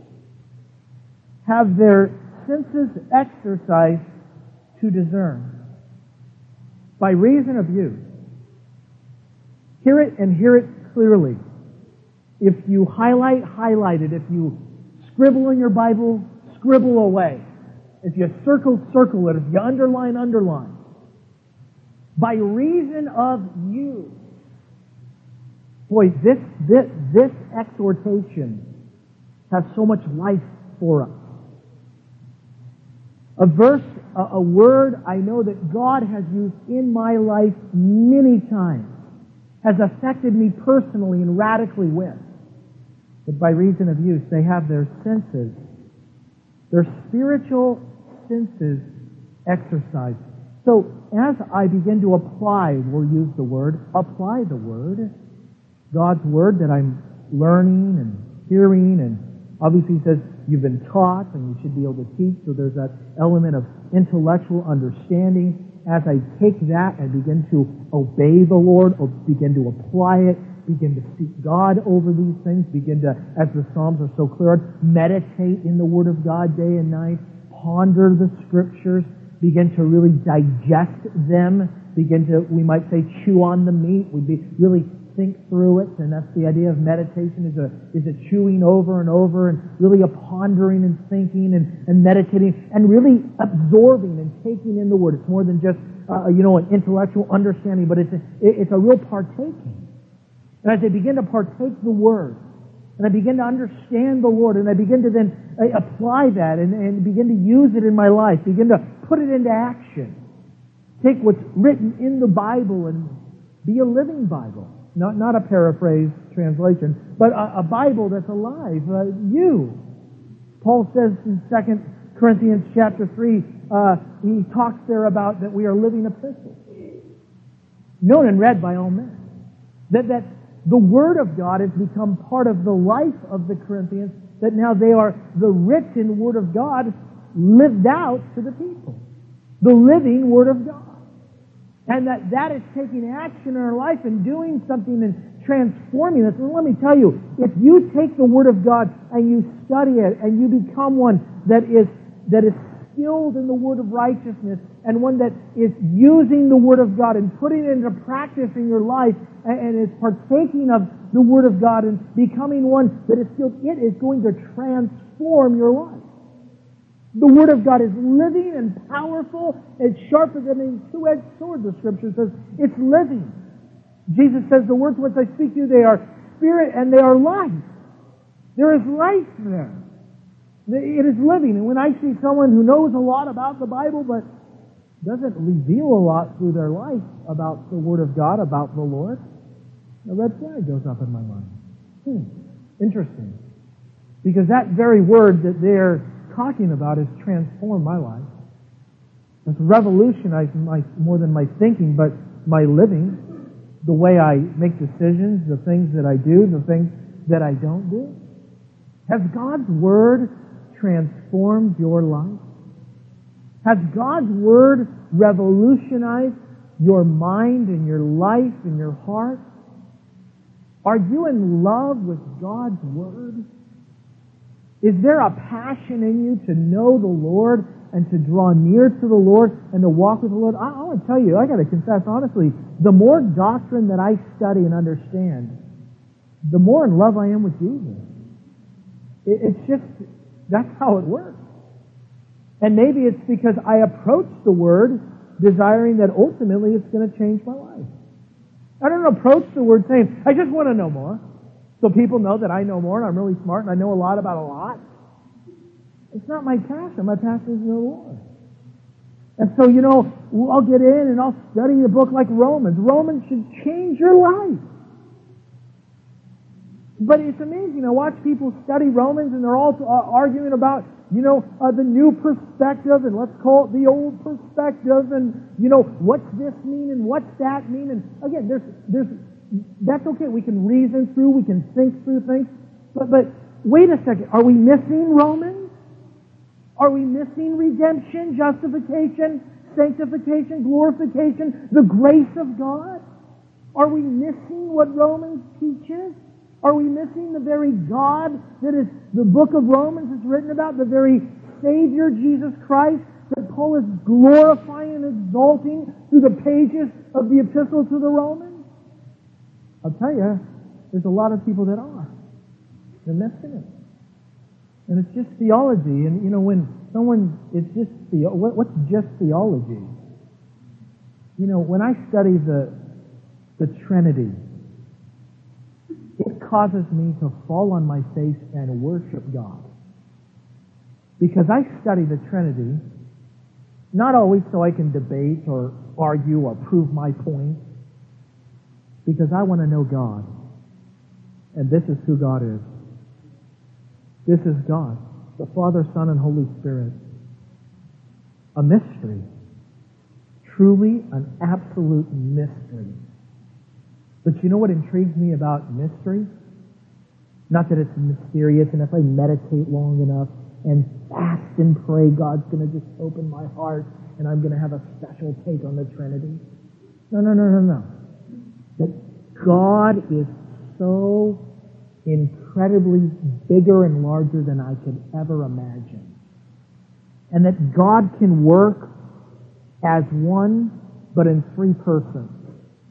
have their senses exercised to discern. By reason of use. Hear it and hear it clearly. If you highlight it. If you scribble in your Bible, scribble away. If you circle it. If you underline. By reason of use. Boy, this exhortation has so much life for us. A word I know that God has used in my life many times, has affected me personally and radically with. But by reason of use, they have their senses, their spiritual senses exercised. So as I begin to apply, we'll use the word, apply the word, God's word that I'm learning and hearing, and obviously he says you've been taught and you should be able to teach, so there's that element of intellectual understanding. As I take that and begin to obey the Lord, or begin to apply it, begin to seek God over these things, begin to, as the Psalms are so clear, meditate in the Word of God day and night, ponder the Scriptures, begin to really digest them, begin to, we might say, chew on the meat. We'd be really think through it, and that's the idea of meditation, is a chewing over and over, and really a pondering and thinking and meditating, and really absorbing and taking in the Word. It's more than just an intellectual understanding, but it's a real partaking. And as I begin to partake the Word, and I begin to understand the Lord, and I begin to then apply that and begin to use it in my life, begin to put it into action, take what's written in the Bible and be a living Bible. Not a paraphrase translation, but a Bible that's alive. Paul says in 2 Corinthians chapter 3, he talks there about that we are living epistles, known and read by all men. That the Word of God has become part of the life of the Corinthians, that now they are the written Word of God lived out to the people. The living Word of God. And that is taking action in our life and doing something and transforming us. And let me tell you, if you take the Word of God and you study it and you become one that is skilled in the word of righteousness and one that is using the Word of God and putting it into practice in your life and is partaking of the Word of God and becoming one that is skilled, it is going to transform your life. The Word of God is living and powerful. It's sharper than a two-edged sword, the Scripture says. It's living. Jesus says, the words which I speak to you, they are spirit and they are life. There is life there. It is living. And when I see someone who knows a lot about the Bible but doesn't reveal a lot through their life about the Word of God, about the Lord, a red flag goes up in my mind. Interesting. Because that very word that they're talking about has transformed my life. It's revolutionized more than my thinking, but my living, the way I make decisions, the things that I do, the things that I don't do. Has God's Word transformed your life? Has God's Word revolutionized your mind and your life and your heart? Are you in love with God's Word? Is there a passion in you to know the Lord and to draw near to the Lord and to walk with the Lord? I want to tell you, I got to confess honestly, the more doctrine that I study and understand, the more in love I am with Jesus. It's just, that's how it works. And maybe it's because I approach the Word desiring that ultimately it's going to change my life. I don't approach the Word saying, I just want to know more. So people know that I know more and I'm really smart and I know a lot about a lot. It's not my passion. My passion is the Lord. And so, I'll get in and I'll study a book like Romans. Romans should change your life. But it's amazing. I watch people study Romans and they're all arguing about, the new perspective and let's call it the old perspective and, what's this mean and what's that mean. And again, that's okay. We can reason through, we can think through things. But wait a second. Are we missing Romans? Are we missing redemption, justification, sanctification, glorification, the grace of God? Are we missing what Romans teaches? Are we missing the very God that is the book of Romans is written about, the very Savior, Jesus Christ, that Paul is glorifying and exalting through the pages of the epistle to the Romans? I'll tell you, there's a lot of people that are. They're missing it. And it's just theology. And, when someone, it's just, what's just theology? When I study the Trinity, it causes me to fall on my face and worship God. Because I study the Trinity, not always so I can debate or argue or prove my point, because I want to know God. And this is who God is. This is God, the Father, Son, and Holy Spirit. A mystery. Truly an absolute mystery. But you know what intrigues me about mystery? Not that it's mysterious, and if I meditate long enough and fast and pray, God's going to just open my heart and I'm going to have a special take on the Trinity. No. That God is so incredibly bigger and larger than I could ever imagine. And that God can work as one, but in three persons.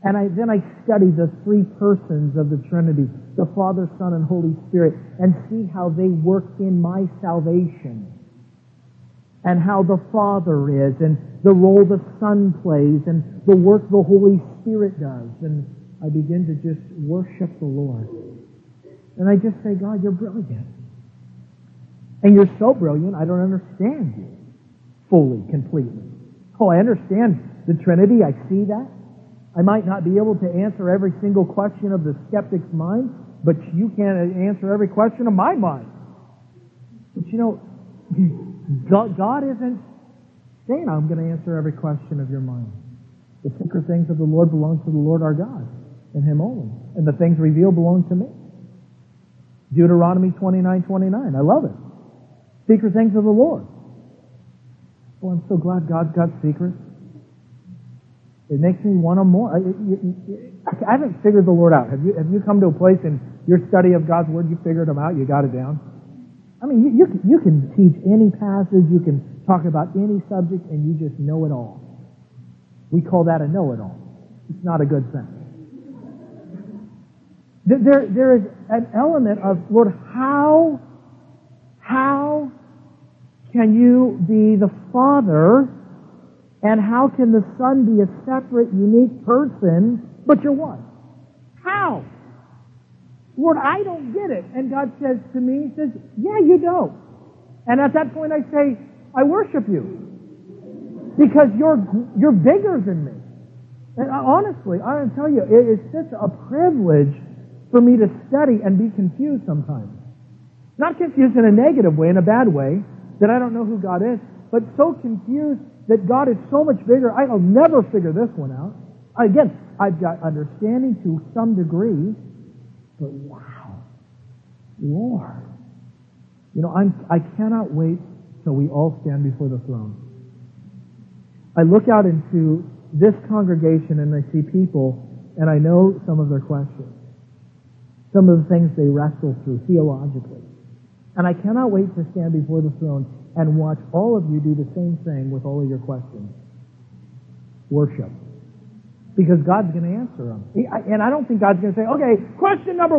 And then I study the three persons of the Trinity, the Father, Son, and Holy Spirit, and see how they work in my salvation. And how the Father is, and the role the Son plays, and the work the Holy Spirit does. And I begin to just worship the Lord. And I just say, God, you're brilliant. And you're so brilliant, I don't understand you fully, completely. Oh, I understand the Trinity, I see that. I might not be able to answer every single question of the skeptic's mind, but you can't answer every question of my mind. But you know, God isn't saying, I'm going to answer every question of your mind. The secret things of the Lord belong to the Lord our God, and Him only. And the things revealed belong to me. Deuteronomy 29:29. I love it. Secret things of the Lord. Oh, I'm so glad God's got secrets. It makes me want to more. I haven't figured the Lord out. Have you come to a place in your study of God's Word, you figured Him out, you got it down? I mean, you can teach any passage, you can talk about any subject, and you just know it all. We call that a know-it-all. It's not a good thing. There is an element of, Lord, how can you be the Father, and how can the Son be a separate, unique person, but you're one? How? Lord, I don't get it. And God says to me, He says, yeah, you don't. And at that point I say, I worship you. Because you're bigger than me. And honestly, I want to tell you, it is such a privilege for me to study and be confused sometimes. Not confused in a negative way, in a bad way, that I don't know who God is, but so confused that God is so much bigger, I'll never figure this one out. Again, I've got understanding to some degree, but wow, Lord. You know, I cannot wait till we all stand before the throne. I look out into this congregation and I see people, and I know some of their questions, some of the things they wrestle through theologically. And I cannot wait to stand before the throne and watch all of you do the same thing with all of your questions. Worship. Because God's going to answer them. And I don't think God's going to say, okay, question number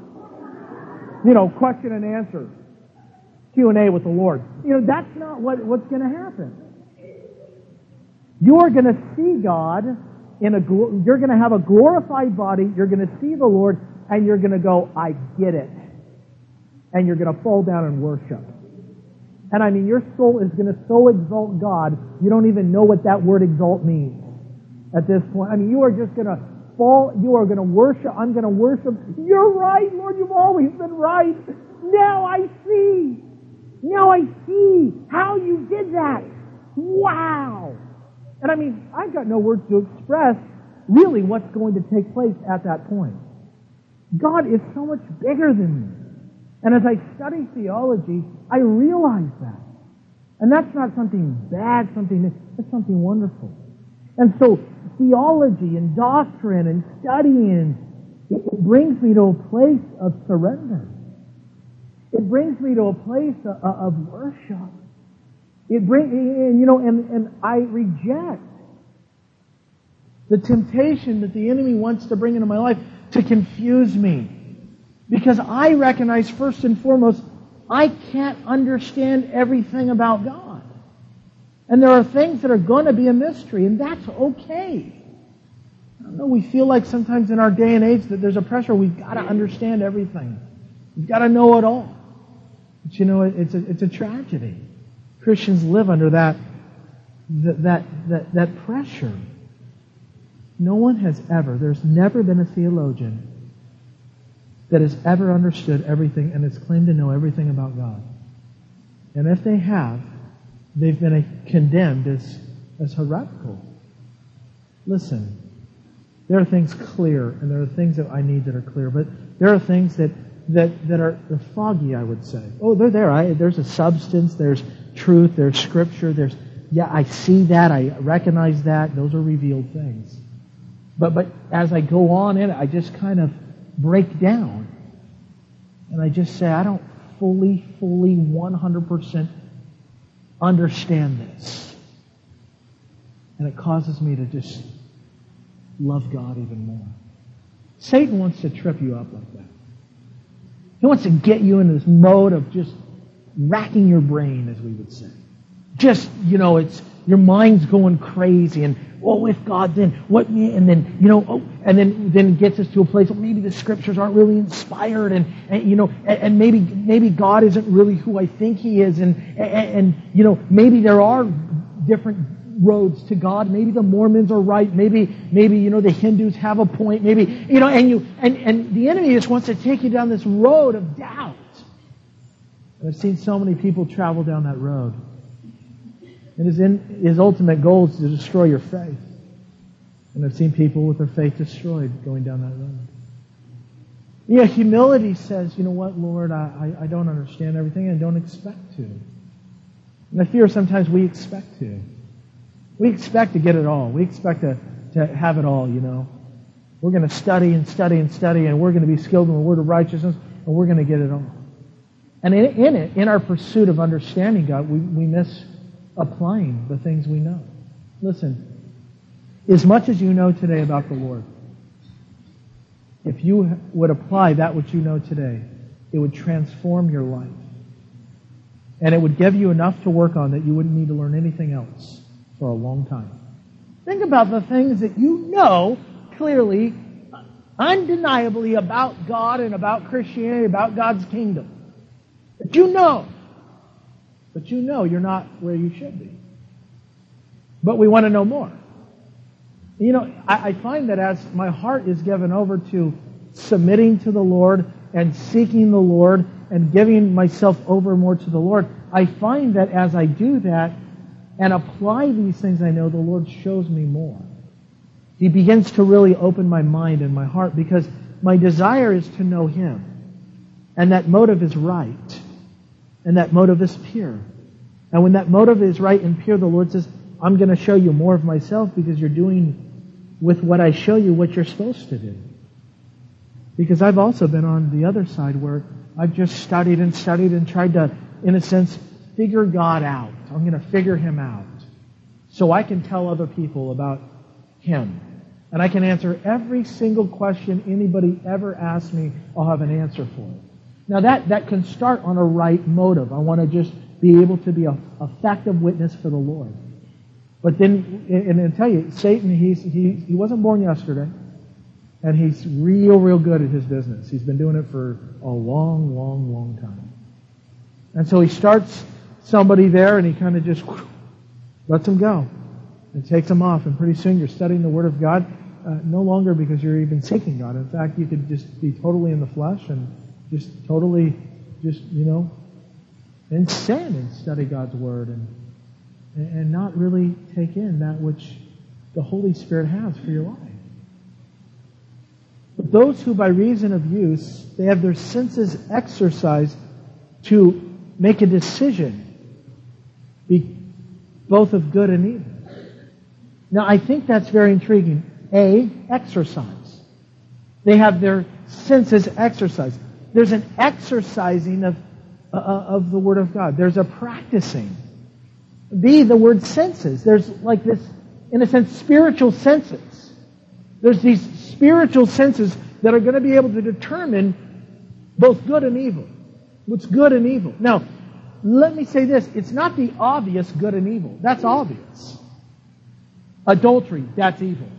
1. You know, question and answer. Q&A with the Lord. You know, that's not what's going to happen. You are going to see God you're going to have a glorified body, you're going to see the Lord, and you're going to go, I get it. And you're going to fall down and worship. And I mean, your soul is going to so exalt God, you don't even know what that word exalt means at this point. I mean, you are just going to fall, you are going to worship, I'm going to worship. You're right, Lord, you've always been right. Now I see. Now I see how you did that. Wow. And I mean, I've got no words to express really what's going to take place at that point. God is so much bigger than me. And as I study theology, I realize that. And that's not something bad, that's something wonderful. And so theology and doctrine and studying, it brings me to a place of surrender. It brings me to a place of worship. And I reject the temptation that the enemy wants to bring into my life to confuse me. Because I recognize, first and foremost, I can't understand everything about God. And there are things that are going to be a mystery, and that's okay. I don't know, we feel like sometimes in our day and age that there's a pressure, we've got to understand everything. We've got to know it all. But you know, it's a tragedy. Christians live under that pressure. No one has there's never been a theologian that has ever understood everything and has claimed to know everything about God. And if they have, they've been condemned as heretical. Listen, there are things clear, and there are things that I need that are clear, but there are things that are foggy, I would say. Oh, they're there. There's a substance, there's truth, there's scripture, I see that, I recognize that, those are revealed things. But as I go on in it, I just kind of break down. And I just say, I don't fully 100% understand this. And it causes me to just love God even more. Satan wants to trip you up like that. He wants to get you into this mode of just racking your brain, as we would say. Just, it's your mind's going crazy, and if God, then what? And then, then it gets us to a place where maybe the Scriptures aren't really inspired, and maybe God isn't really who I think He is, and maybe there are different roads to God. Maybe the Mormons are right. Maybe the Hindus have a point. Maybe and the enemy just wants to take you down this road of doubt. And I've seen so many people travel down that road. And his ultimate goal is to destroy your faith. And I've seen people with their faith destroyed going down that road. Yeah, humility says, you know what, Lord, I don't understand everything. I don't expect to. And I fear sometimes we expect to. We expect to get it all. We expect to have it all, We're going to study and study and study, and we're going to be skilled in the word of righteousness, and we're going to get it all. And in our pursuit of understanding God, we miss applying the things we know. Listen, as much as you know today about the Lord, if you would apply that which you know today, it would transform your life. And it would give you enough to work on that you wouldn't need to learn anything else for a long time. Think about the things that you know clearly, undeniably about God and about Christianity, about God's kingdom. That you know. But you know you're not where you should be. But we want to know more. I find that as my heart is given over to submitting to the Lord and seeking the Lord and giving myself over more to the Lord, I find that as I do that and apply these things I know, the Lord shows me more. He begins to really open my mind and my heart, because my desire is to know Him. And that motive is right. And that motive is pure. And when that motive is right and pure, the Lord says, I'm going to show you more of myself, because you're doing with what I show you what you're supposed to do. Because I've also been on the other side where I've just studied and tried to, in a sense, figure God out. I'm going to figure Him out so I can tell other people about Him. And I can answer every single question anybody ever asks me. I'll have an answer for it. Now that can start on a right motive. I want to just be able to be an effective witness for the Lord. But then, and I tell you, Satan, he wasn't born yesterday. And he's real good at his business. He's been doing it for a long time. And so he starts somebody there, and he kind of just lets them go and takes them off. And pretty soon you're studying the Word of God, no longer because you're even seeking God. In fact, you could just be totally in the flesh and just totally, in sin and study God's Word and not really take in that which the Holy Spirit has for your life. But those who by reason of use, they have their senses exercised to make a decision, both of good and evil. Now, I think that's very intriguing. Exercise. They have their senses exercised. There's an exercising of the Word of God. There's a practicing. The word senses. There's like this, in a sense, spiritual senses. There's these spiritual senses that are going to be able to determine both good and evil. What's good and evil. Now, let me say this. It's not the obvious good and evil. That's obvious. Adultery, that's evil.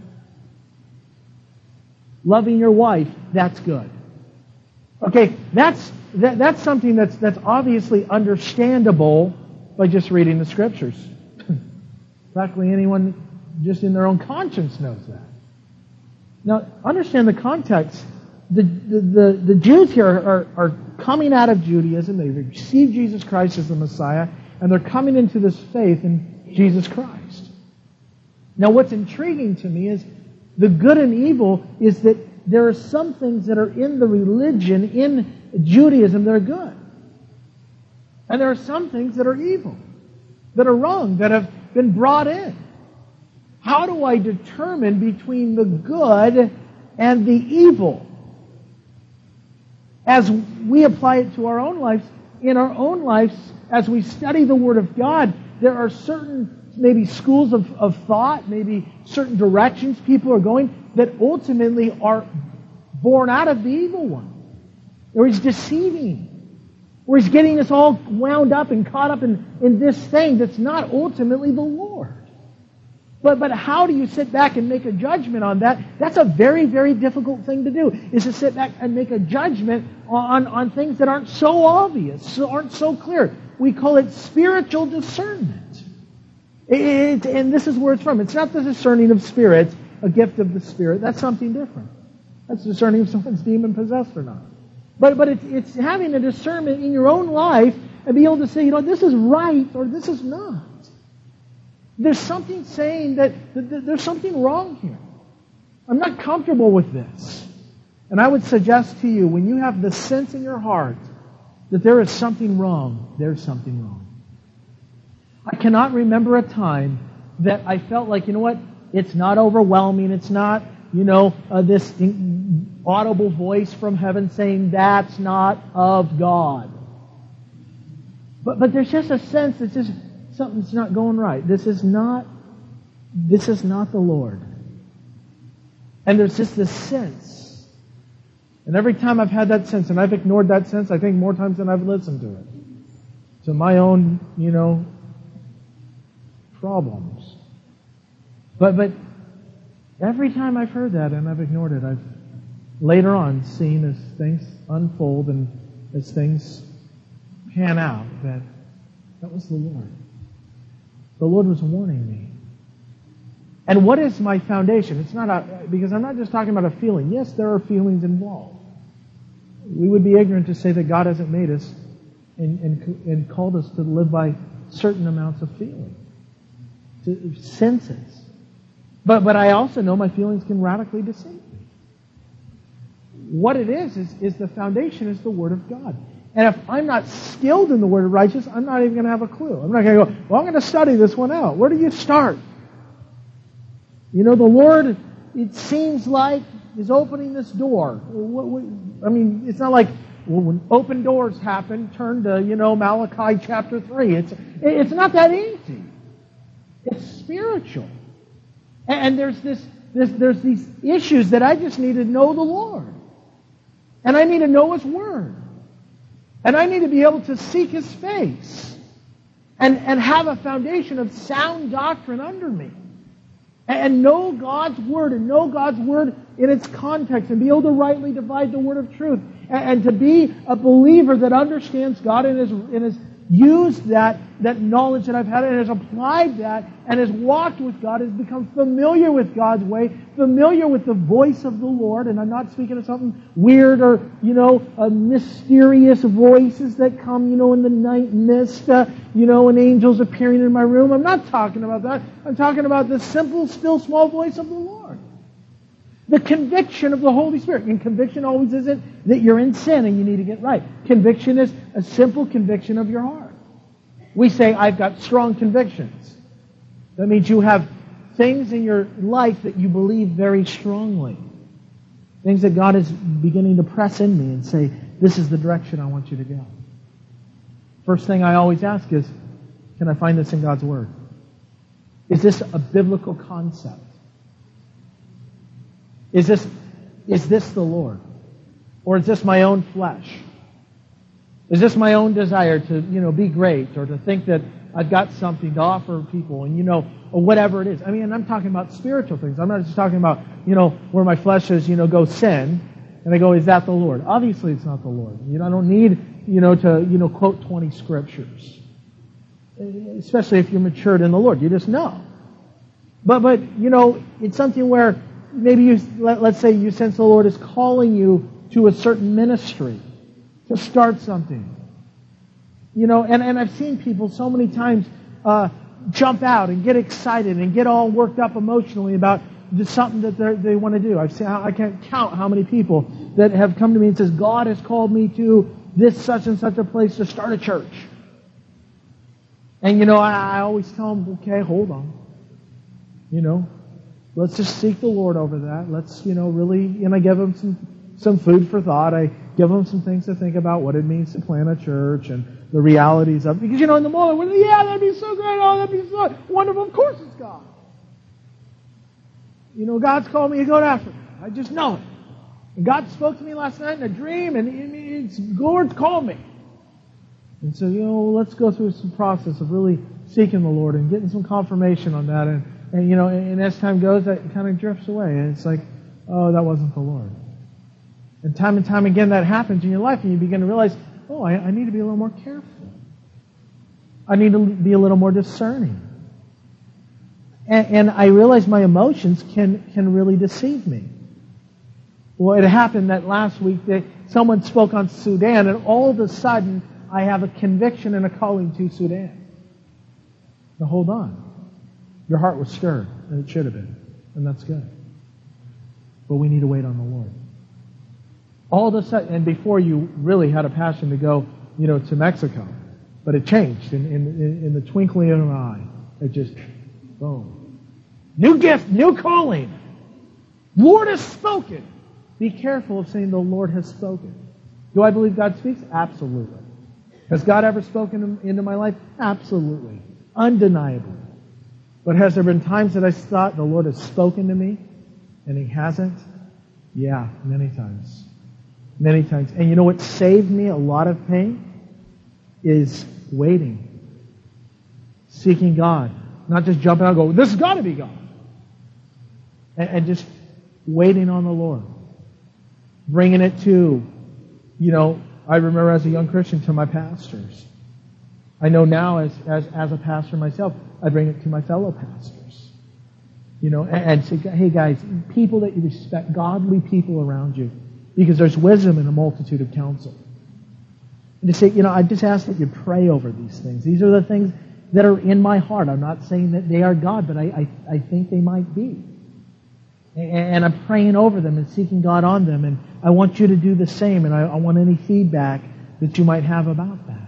Loving your wife, that's good. Okay, that's something that's obviously understandable by just reading the Scriptures. Practically anyone just in their own conscience knows that. Now, understand the context. The Jews here are coming out of Judaism. They received Jesus Christ as the Messiah, and they're coming into this faith in Jesus Christ. Now, what's intriguing to me is the good and evil is that there are some things that are in the religion, in Judaism, that are good. And there are some things that are evil, that are wrong, that have been brought in. How do I determine between the good and the evil? As we apply it to our own lives, in our own lives, as we study the Word of God, there are certain maybe schools of thought, maybe certain directions people are going. that ultimately are born out of the evil one. Or he's deceiving. Or he's getting us all wound up and caught up in this thing that's not ultimately the Lord. But how do you sit back and make a judgment on that? That's a very, very difficult thing to do, is to sit back and make a judgment on things that aren't so obvious, aren't so clear. We call it spiritual discernment. And this is where it's from. It's not the discerning of spirits, a gift of the Spirit. That's something different. That's discerning if someone's demon-possessed or not. But it's having a discernment in your own life and be able to say, this is right or this is not. There's something saying that there's something wrong here. I'm not comfortable with this. And I would suggest to you, when you have the sense in your heart that there is something wrong, there's something wrong. I cannot remember a time that I felt like, it's not overwhelming. It's not, this audible voice from heaven saying that's not of God. But there's just a sense that just something's not going right. This is not the Lord. And there's just this sense. And every time I've had that sense, and I've ignored that sense, I think more times than I've listened to it. To my own, problems. But every time I've heard that and I've ignored it, I've later on seen as things unfold and as things pan out that was the Lord. The Lord was warning me. And what is my foundation? It's not because I'm not just talking about a feeling. Yes, there are feelings involved. We would be ignorant to say that God hasn't made us and called us to live by certain amounts of feeling, to senses. But I also know my feelings can radically deceive me. What it is the foundation is the Word of God. And if I'm not skilled in the word of righteousness, I'm not even going to have a clue. I'm not going to go, I'm going to study this one out. Where do you start? The Lord, it seems like, is opening this door. It's not like, when open doors happen, turn to, Malachi chapter 3. It's not that easy. It's spiritual. And there's these issues that I just need to know the Lord. And I need to know His Word. And I need to be able to seek His face and have a foundation of sound doctrine under me. And know God's Word and know God's Word in its context and be able to rightly divide the Word of truth. And to be a believer that understands God and has used that knowledge that I've had and has applied that and has walked with God, has become familiar with God's way, familiar with the voice of the Lord. And I'm not speaking of something weird or, mysterious voices that come, in the night mist, and angels appearing in my room. I'm not talking about that. I'm talking about the simple, still, small voice of the Lord. The conviction of the Holy Spirit. And conviction always isn't that you're in sin and you need to get right. Conviction is a simple conviction of your heart. We say, I've got strong convictions. That means you have things in your life that you believe very strongly. Things that God is beginning to press in me and say, this is the direction I want you to go. First thing I always ask is, can I find this in God's Word? Is this a biblical concept? Is this the Lord? Or is this my own flesh? Is this my own desire to, be great or to think that I've got something to offer people and, or whatever it is? I mean, I'm talking about spiritual things. I'm not just talking about, where my flesh says, go sin. And I go, is that the Lord? Obviously it's not the Lord. I don't need, to, quote 20 scriptures. Especially if you're matured in the Lord. You just know. But it's something where maybe let's say you sense the Lord is calling you to a certain ministry, to start something. And I've seen people so many times jump out and get excited and get all worked up emotionally about something that they want to do. I can't count how many people that have come to me and says, God has called me to this such and such a place to start a church. And I always tell them, okay, hold on. Let's just seek the Lord over that. Let's, really, I give them some food for thought. I give them some things to think about, what it means to plant a church and the realities of it. Because, in the moment, yeah, that'd be so great. Oh, that'd be so wonderful. Of course it's God. God's called me to go to Africa. I just know it. And God spoke to me last night in a dream, and the Lord's called me. And so, let's go through some process of really seeking the Lord and getting some confirmation on that. And as time goes, that kind of drifts away. And it's like, oh, that wasn't the Lord. And time again, that happens in your life, and you begin to realize, oh, I need to be a little more careful. I need to be a little more discerning. And I realize my emotions can really deceive me. Well, it happened that last week that someone spoke on Sudan, and all of a sudden, I have a conviction and a calling to Sudan. Now hold on. Your heart was stirred, and it should have been. And that's good. But we need to wait on the Lord. All of a sudden, and before you really had a passion to go, to Mexico. But it changed in the twinkling of an eye. It just, boom. New gift, new calling. Lord has spoken. Be careful of saying the Lord has spoken. Do I believe God speaks? Absolutely. Has God ever spoken into my life? Absolutely. Undeniably. But has there been times that I thought the Lord has spoken to me and He hasn't? Yeah, many times. Many times. And you know what saved me a lot of pain? Is waiting. Seeking God. Not just jumping out and going, this has got to be God. And just waiting on the Lord. Bringing it to, I remember as a young Christian to my pastors. I know now as a pastor myself, I bring it to my fellow pastors. And say, hey guys, people that you respect, godly people around you. Because there's wisdom in a multitude of counsel. And to say, I just ask that you pray over these things. These are the things that are in my heart. I'm not saying that they are God, but I think they might be. And I'm praying over them and seeking God on them. And I want you to do the same. And I want any feedback that you might have about that.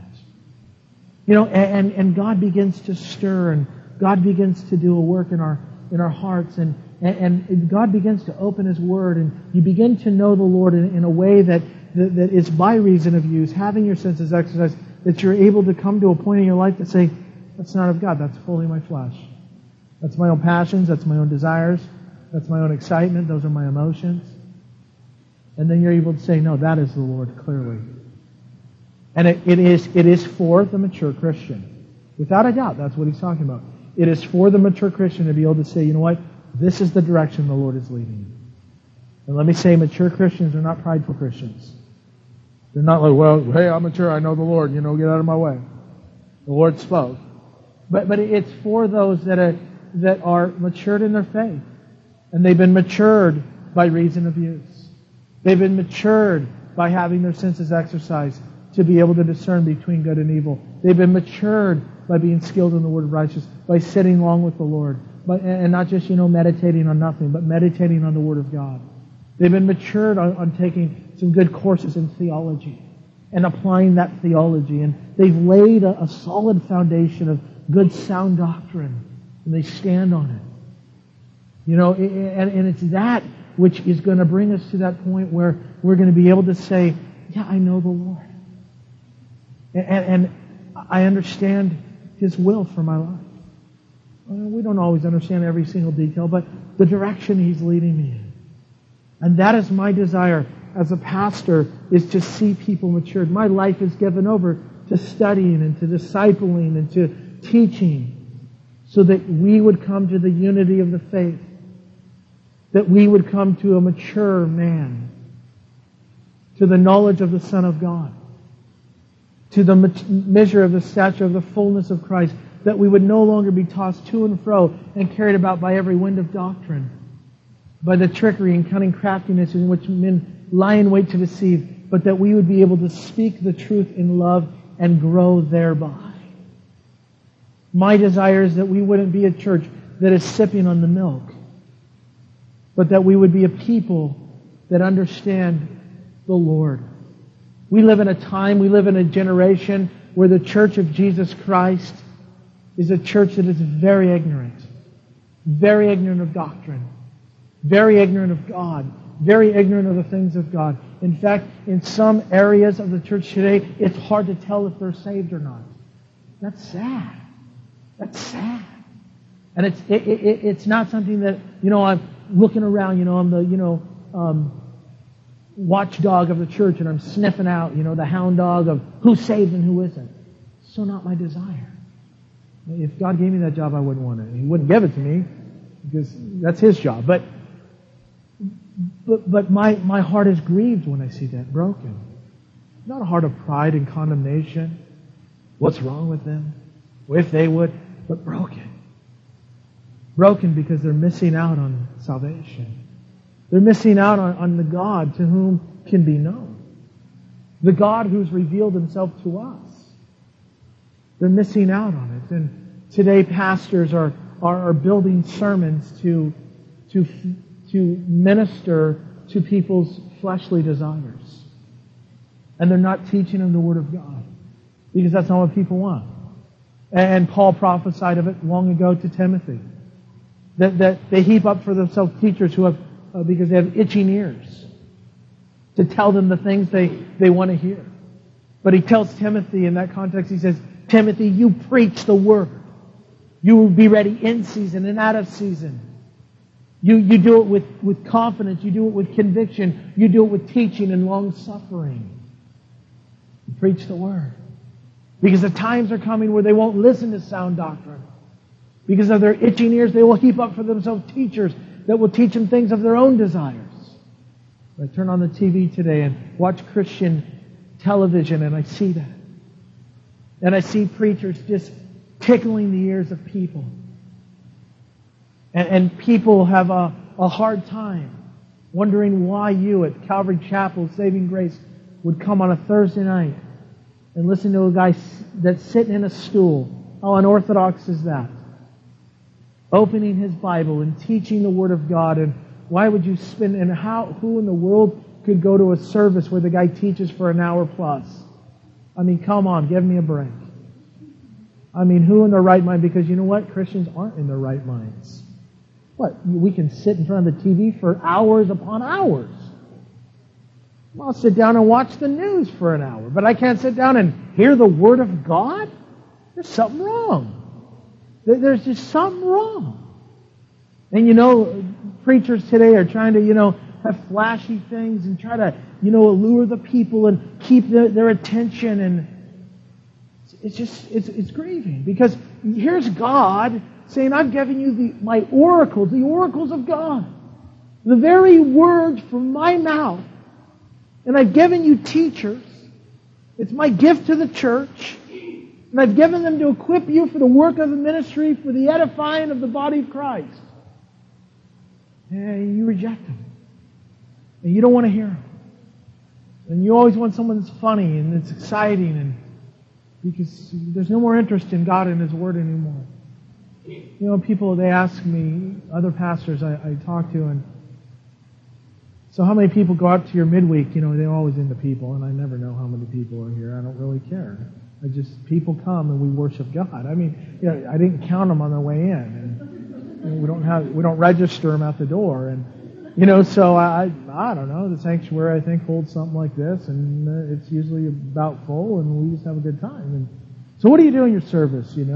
And God begins to stir, and God begins to do a work in our hearts, and God begins to open His Word, and you begin to know the Lord in a way that is by reason of use, having your senses exercised, that you're able to come to a point in your life to say, that's not of God, that's fully my flesh. That's my own passions, that's my own desires, that's my own excitement, those are my emotions. And then you're able to say, no, that is the Lord, clearly. And it is for the mature Christian. Without a doubt, that's what he's talking about. It is for the mature Christian to be able to say, you know what? This is the direction the Lord is leading you. And let me say, mature Christians are not prideful Christians. They're not like, well, hey, I'm mature, I know the Lord, get out of my way. The Lord spoke. But it's for those that are matured in their faith. And they've been matured by reason of use. They've been matured by having their senses exercised to be able to discern between good and evil. They've been matured by being skilled in the word of righteousness, by sitting long with the Lord, and not just, meditating on nothing, but meditating on the Word of God. They've been matured on taking some good courses in theology and applying that theology. And they've laid a solid foundation of good, sound doctrine, and they stand on it. And it's that which is going to bring us to that point where we're going to be able to say, yeah, I know the Lord. And I understand His will for my life. We don't always understand every single detail, but the direction He's leading me in. And that is my desire as a pastor, is to see people matured. My life is given over to studying and to discipling and to teaching so that we would come to the unity of the faith, that we would come to a mature man, to the knowledge of the Son of God, to the measure of the stature of the fullness of Christ, that we would no longer be tossed to and fro and carried about by every wind of doctrine, by the trickery and cunning craftiness in which men lie in wait to deceive, but that we would be able to speak the truth in love and grow thereby. My desire is that we wouldn't be a church that is sipping on the milk, but that we would be a people that understand the Lord. We live in a time, we live in a generation where the church of Jesus Christ is a church that is very ignorant of doctrine, very ignorant of God, very ignorant of the things of God. In fact, in some areas of the church today, it's hard to tell if they're saved or not. That's sad. That's sad. And it's not something that, looking around, I'm the, watchdog of the church, and I'm sniffing out, the hound dog of who's saved and who isn't. So not my desire. If God gave me that job, I wouldn't want it. He wouldn't give it to me because that's His job. But my heart is grieved when I see that broken. Not a heart of pride and condemnation. What's wrong with them? If they would, but broken. Broken because they're missing out on salvation. They're missing out on the God to whom can be known. The God who's revealed Himself to us. They're missing out on it. And today pastors are building sermons to minister to people's fleshly desires. And they're not teaching them the Word of God. Because that's not what people want. And Paul prophesied of it long ago to Timothy. That they heap up for themselves teachers who have, because they have itching ears, to tell them the things they want to hear. But he tells Timothy in that context, he says, Timothy, you preach the Word. You will be ready in season and out of season. You do it with confidence. You do it with conviction. You do it with teaching and long suffering. You preach the Word. Because the times are coming where they won't listen to sound doctrine. Because of their itching ears, they will heap up for themselves teachers that will teach them things of their own desires. I turn on the TV today and watch Christian television, and I see that. And I see preachers just tickling the ears of people. And people have a hard time wondering why you at Calvary Chapel, Saving Grace, would come on a Thursday night and listen to a guy that's sitting in a stool. How unorthodox is that? Opening his Bible and teaching the Word of God. And why would you spend, and who in the world could go to a service where the guy teaches for an hour plus? I mean, come on, give me a break. I mean, who in their right mind? Because you know what? Christians aren't in their right minds. What? We can sit in front of the TV for hours upon hours. I'll sit down and watch the news for an hour, but I can't sit down and hear the Word of God? There's something wrong. There's just something wrong. And preachers today are trying to, have flashy things and try to, allure the people and keep their attention. And it's grieving. Because here's God saying, I've given you my oracles, the oracles of God. The very words from my mouth. And I've given you teachers. It's my gift to the church. And I've given them to equip you for the work of the ministry, for the edifying of the body of Christ. And you reject them. And you don't want to hear them. And you always want someone that's funny and that's exciting, and because there's no more interest in God and His Word anymore. People, they ask me, other pastors I talk to, and so how many people go out to your midweek? They're always into people, and I never know how many people are here. I don't really care. People come and we worship God. I mean, I didn't count them on their way in, and we don't register them at the door, and so I don't know. The sanctuary, I think, holds something like this, and it's usually about full, and we just have a good time. And so, what do you do in your service? We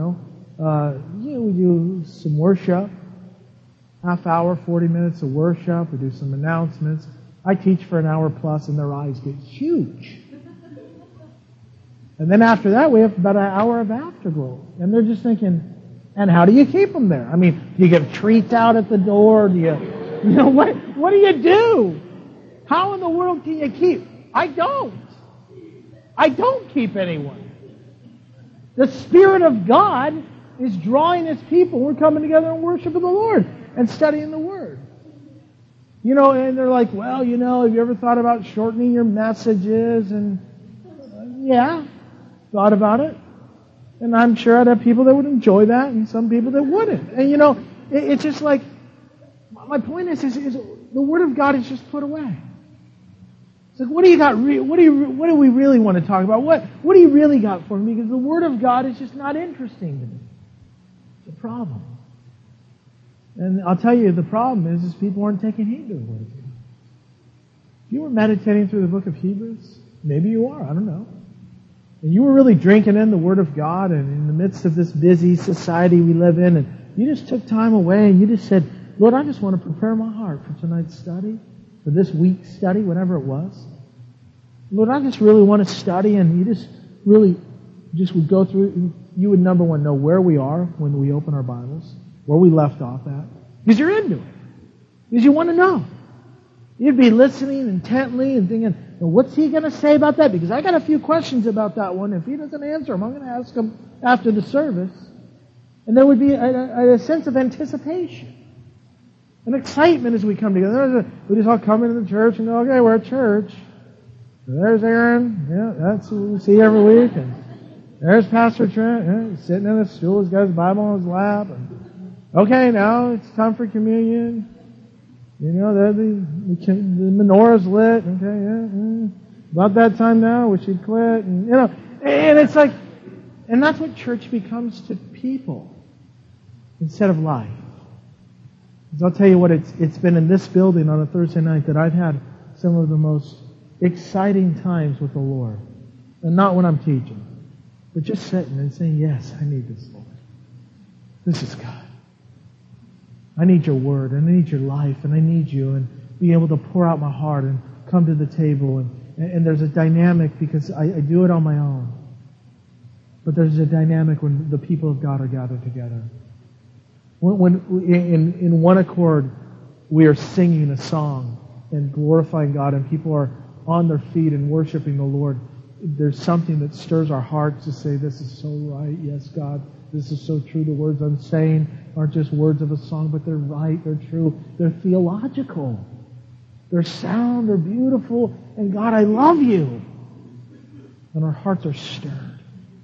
do some worship. Half hour, 40 minutes of worship. We do some announcements. I teach for an hour plus, and their eyes get huge. And then after that, we have about an hour of afterglow. And they're just thinking, and how do you keep them there? I mean, do you give treats out at the door? Do what do you do? How in the world can you keep? I don't keep anyone. The Spirit of God is drawing His people. We're coming together and worshiping the Lord and studying the Word. And they're like, well, have you ever thought about shortening your messages? And yeah, thought about it. And I'm sure I'd have people that would enjoy that and some people that wouldn't. And it's just like, my point is the Word of God is just put away. It's like, what do you got? What do we really want to talk about? What do you really got for me? Because the Word of God is just not interesting to me. It's a problem. And I'll tell you, the problem is people aren't taking heed to the Word of God. If you were meditating through the book of Hebrews, maybe you are, I don't know. And you were really drinking in the Word of God, and in the midst of this busy society we live in, and you just took time away and you just said, Lord, I just want to prepare my heart for tonight's study, for this week's study, whatever it was. Lord, I just really want to study, and you just really would go through. You would, number one, know where we are when we open our Bibles, where we left off at, because you're into it, because you want to know. You'd be listening intently and thinking, well, what's he going to say about that? Because I got a few questions about that one. If he doesn't answer them, I'm going to ask him after the service. And there would be a sense of anticipation, an excitement as we come together. We just all come into the church and go, okay, we're at church. There's Aaron. Yeah, that's who we see every week. And there's Pastor Trent. Yeah, he's sitting in his stool. He's got his Bible on his lap. And, okay, now it's time for communion. You know, the menorah's lit. Okay, yeah. About that time now, we should quit. And, you know, and it's like, and that's what church becomes to people instead of life. Because I'll tell you what, it's been in this building on a Thursday night that I've had some of the most exciting times with the Lord. And not when I'm teaching, but just sitting and saying, yes, I need this, Lord. This is God. I need your word, and I need your life, and I need you, and be able to pour out my heart and come to the table. And there's a dynamic, because I do it on my own. But there's a dynamic when the people of God are gathered together. When in one accord, we are singing a song and glorifying God, and people are on their feet and worshiping the Lord, there's something that stirs our hearts to say, this is so right. Yes, God, this is so true. The words I'm saying aren't just words of a song, but they're right, they're true, they're theological. They're sound, they're beautiful, and God, I love you. And our hearts are stirred.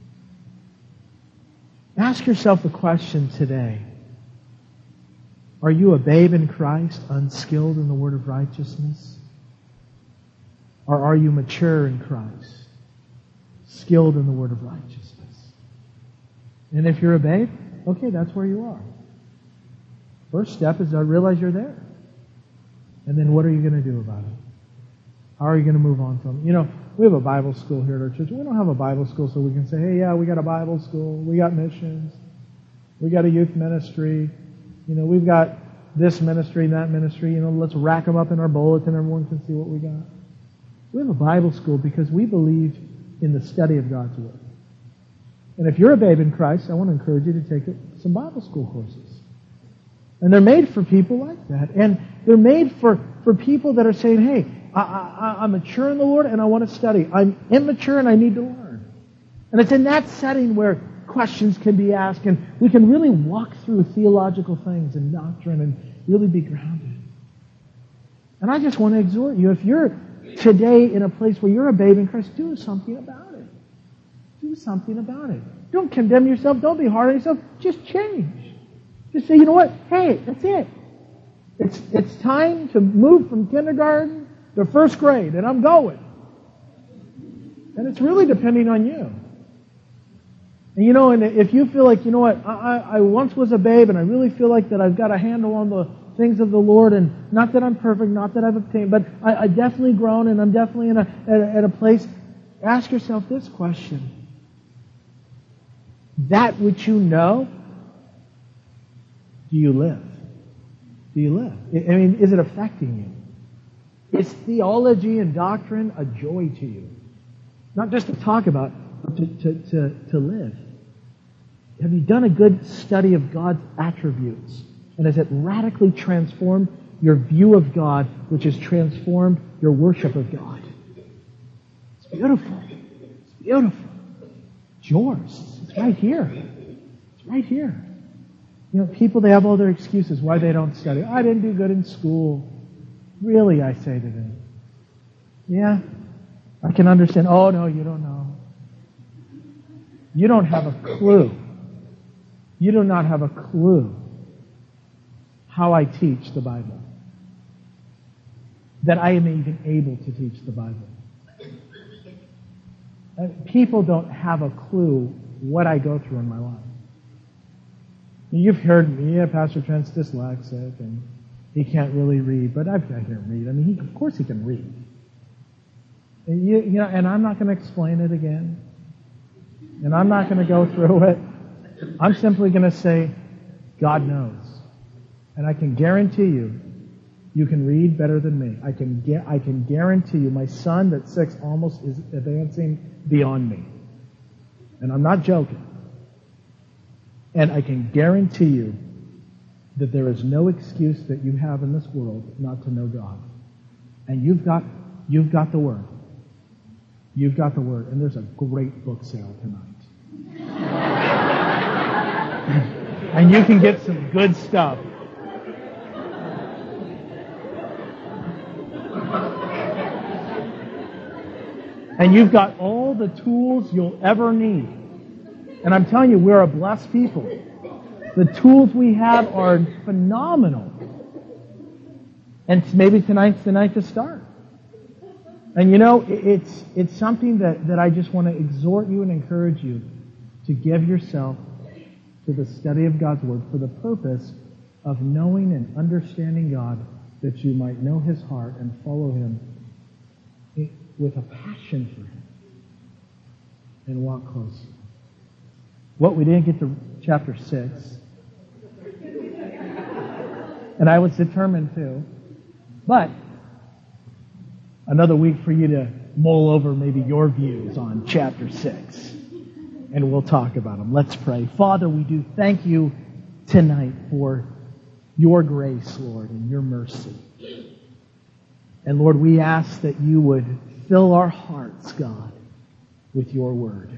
Ask yourself a question today. Are you a babe in Christ, unskilled in the word of righteousness? Or are you mature in Christ, skilled in the word of righteousness? And if you're a babe, okay, that's where you are. First step is to realize you're there. And then what are you going to do about it? How are you going to move on from it? You know, we have a Bible school here at our church. We don't have a Bible school so we can say, hey, yeah, we got a Bible school. We got missions. We got a youth ministry. You know, we've got this ministry, that ministry. You know, let's rack them up in our bulletin. Everyone can see what we got. We have a Bible school because we believe in the study of God's Word. And if you're a babe in Christ, I want to encourage you to take some Bible school courses. And they're made for people like that. And they're made for people that are saying, hey, I'm mature in the Lord and I want to study. I'm immature and I need to learn. And it's in that setting where questions can be asked and we can really walk through theological things and doctrine and really be grounded. And I just want to exhort you, if you're today in a place where you're a babe in Christ, do something about it. Do something about it. Don't condemn yourself. Don't be hard on yourself. Just change. Just say, you know what? Hey, that's it. It's time to move from kindergarten to first grade, and I'm going. And it's really depending on you. And you know, and if you feel like, you know what, I once was a babe, and I really feel like that I've got a handle on the things of the Lord, and not that I'm perfect, not that I've obtained, but I've definitely grown, and I'm definitely at a place. Ask yourself this question. That which you know, do you live? Do you live? I mean, is it affecting you? Is theology and doctrine a joy to you? Not just to talk about, but to live. Have you done a good study of God's attributes? And has it radically transformed your view of God, which has transformed your worship of God? It's beautiful. It's beautiful. It's yours. It's right here. It's right here. You know, people, they have all their excuses why they don't study. I didn't do good in school. Really, I say to them. Yeah, I can understand. Oh, no, you don't know. You don't have a clue. You do not have a clue how I teach the Bible. That I am even able to teach the Bible. People don't have a clue what I go through in my life. You've heard me, Pastor Trent's dyslexic, and he can't really read, but I've got him read. I mean, of course he can read. And you know, and I'm not going to explain it again. And I'm not going to go through it. I'm simply going to say, God knows. And I can guarantee you, you can read better than me. I can guarantee you, my son that's 6 almost is advancing beyond me. And I'm not joking. And I can guarantee you that there is no excuse that you have in this world not to know God. And you've got the Word. You've got the Word. And there's a great book sale tonight. And you can get some good stuff. And you've got all the tools you'll ever need. And I'm telling you, we're a blessed people. The tools we have are phenomenal. And maybe tonight's the night to start. And you know, it's something that I just want to exhort you and encourage you to give yourself to the study of God's Word for the purpose of knowing and understanding God, that you might know His heart and follow Him with a passion for Him and walk close. Well, we didn't get to chapter 6. And I was determined to. But another week for you to mull over maybe your views on chapter 6. And we'll talk about them. Let's pray. Father, we do thank you tonight for your grace, Lord, and your mercy. And Lord, we ask that you would fill our hearts, God, with your word.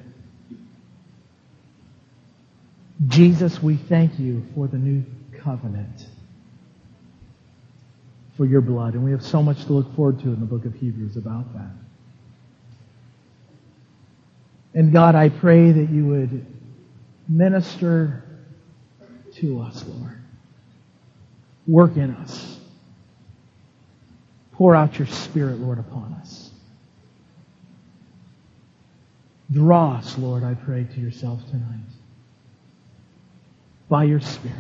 Jesus, we thank you for the new covenant, for your blood. And we have so much to look forward to in the book of Hebrews about that. And God, I pray that you would minister to us, Lord. Work in us. Pour out your Spirit, Lord, upon us. Draw us, Lord, I pray, to yourself tonight. By your Spirit.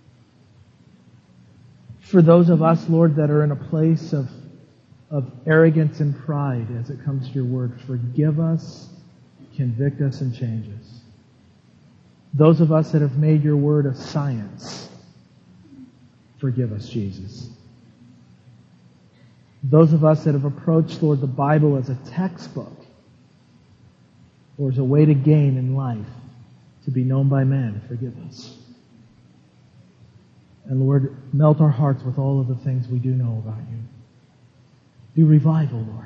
For those of us, Lord, that are in a place of arrogance and pride as it comes to your word, forgive us, convict us, and change us. Those of us that have made your word a science, forgive us, Jesus. Those of us that have approached, Lord, the Bible as a textbook or as a way to gain in life, to be known by men, forgive us. And Lord, melt our hearts with all of the things we do know about you. Do revival, Lord.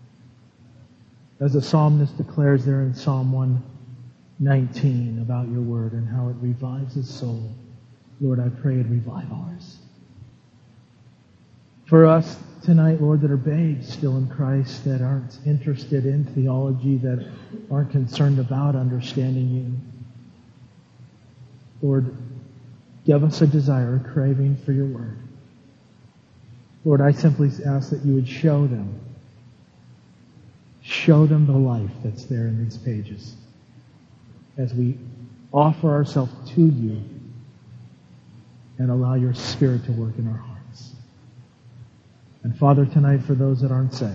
As the psalmist declares there in Psalm 119 about your word and how it revives his soul, Lord, I pray it revive ours. For us tonight, Lord, that are babes still in Christ, that aren't interested in theology, that aren't concerned about understanding you, Lord, give us a desire, a craving for your word. Lord, I simply ask that you would show them the life that's there in these pages as we offer ourselves to you and allow your Spirit to work in our hearts. And Father, tonight for those that aren't saved,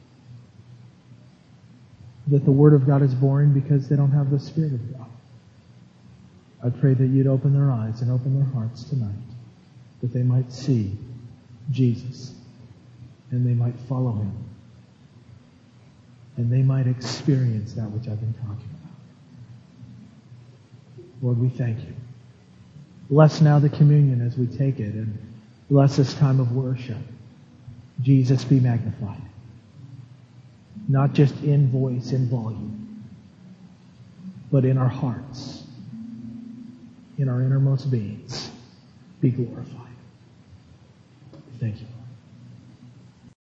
that the Word of God is boring because they don't have the Spirit of God. I pray that you'd open their eyes and open their hearts tonight, that they might see Jesus and they might follow him and they might experience that which I've been talking about. Lord, we thank you. Bless now the communion as we take it, and bless this time of worship. Jesus be magnified. Not just in voice and volume, but in our hearts, in our innermost beings, be glorified. Thank you.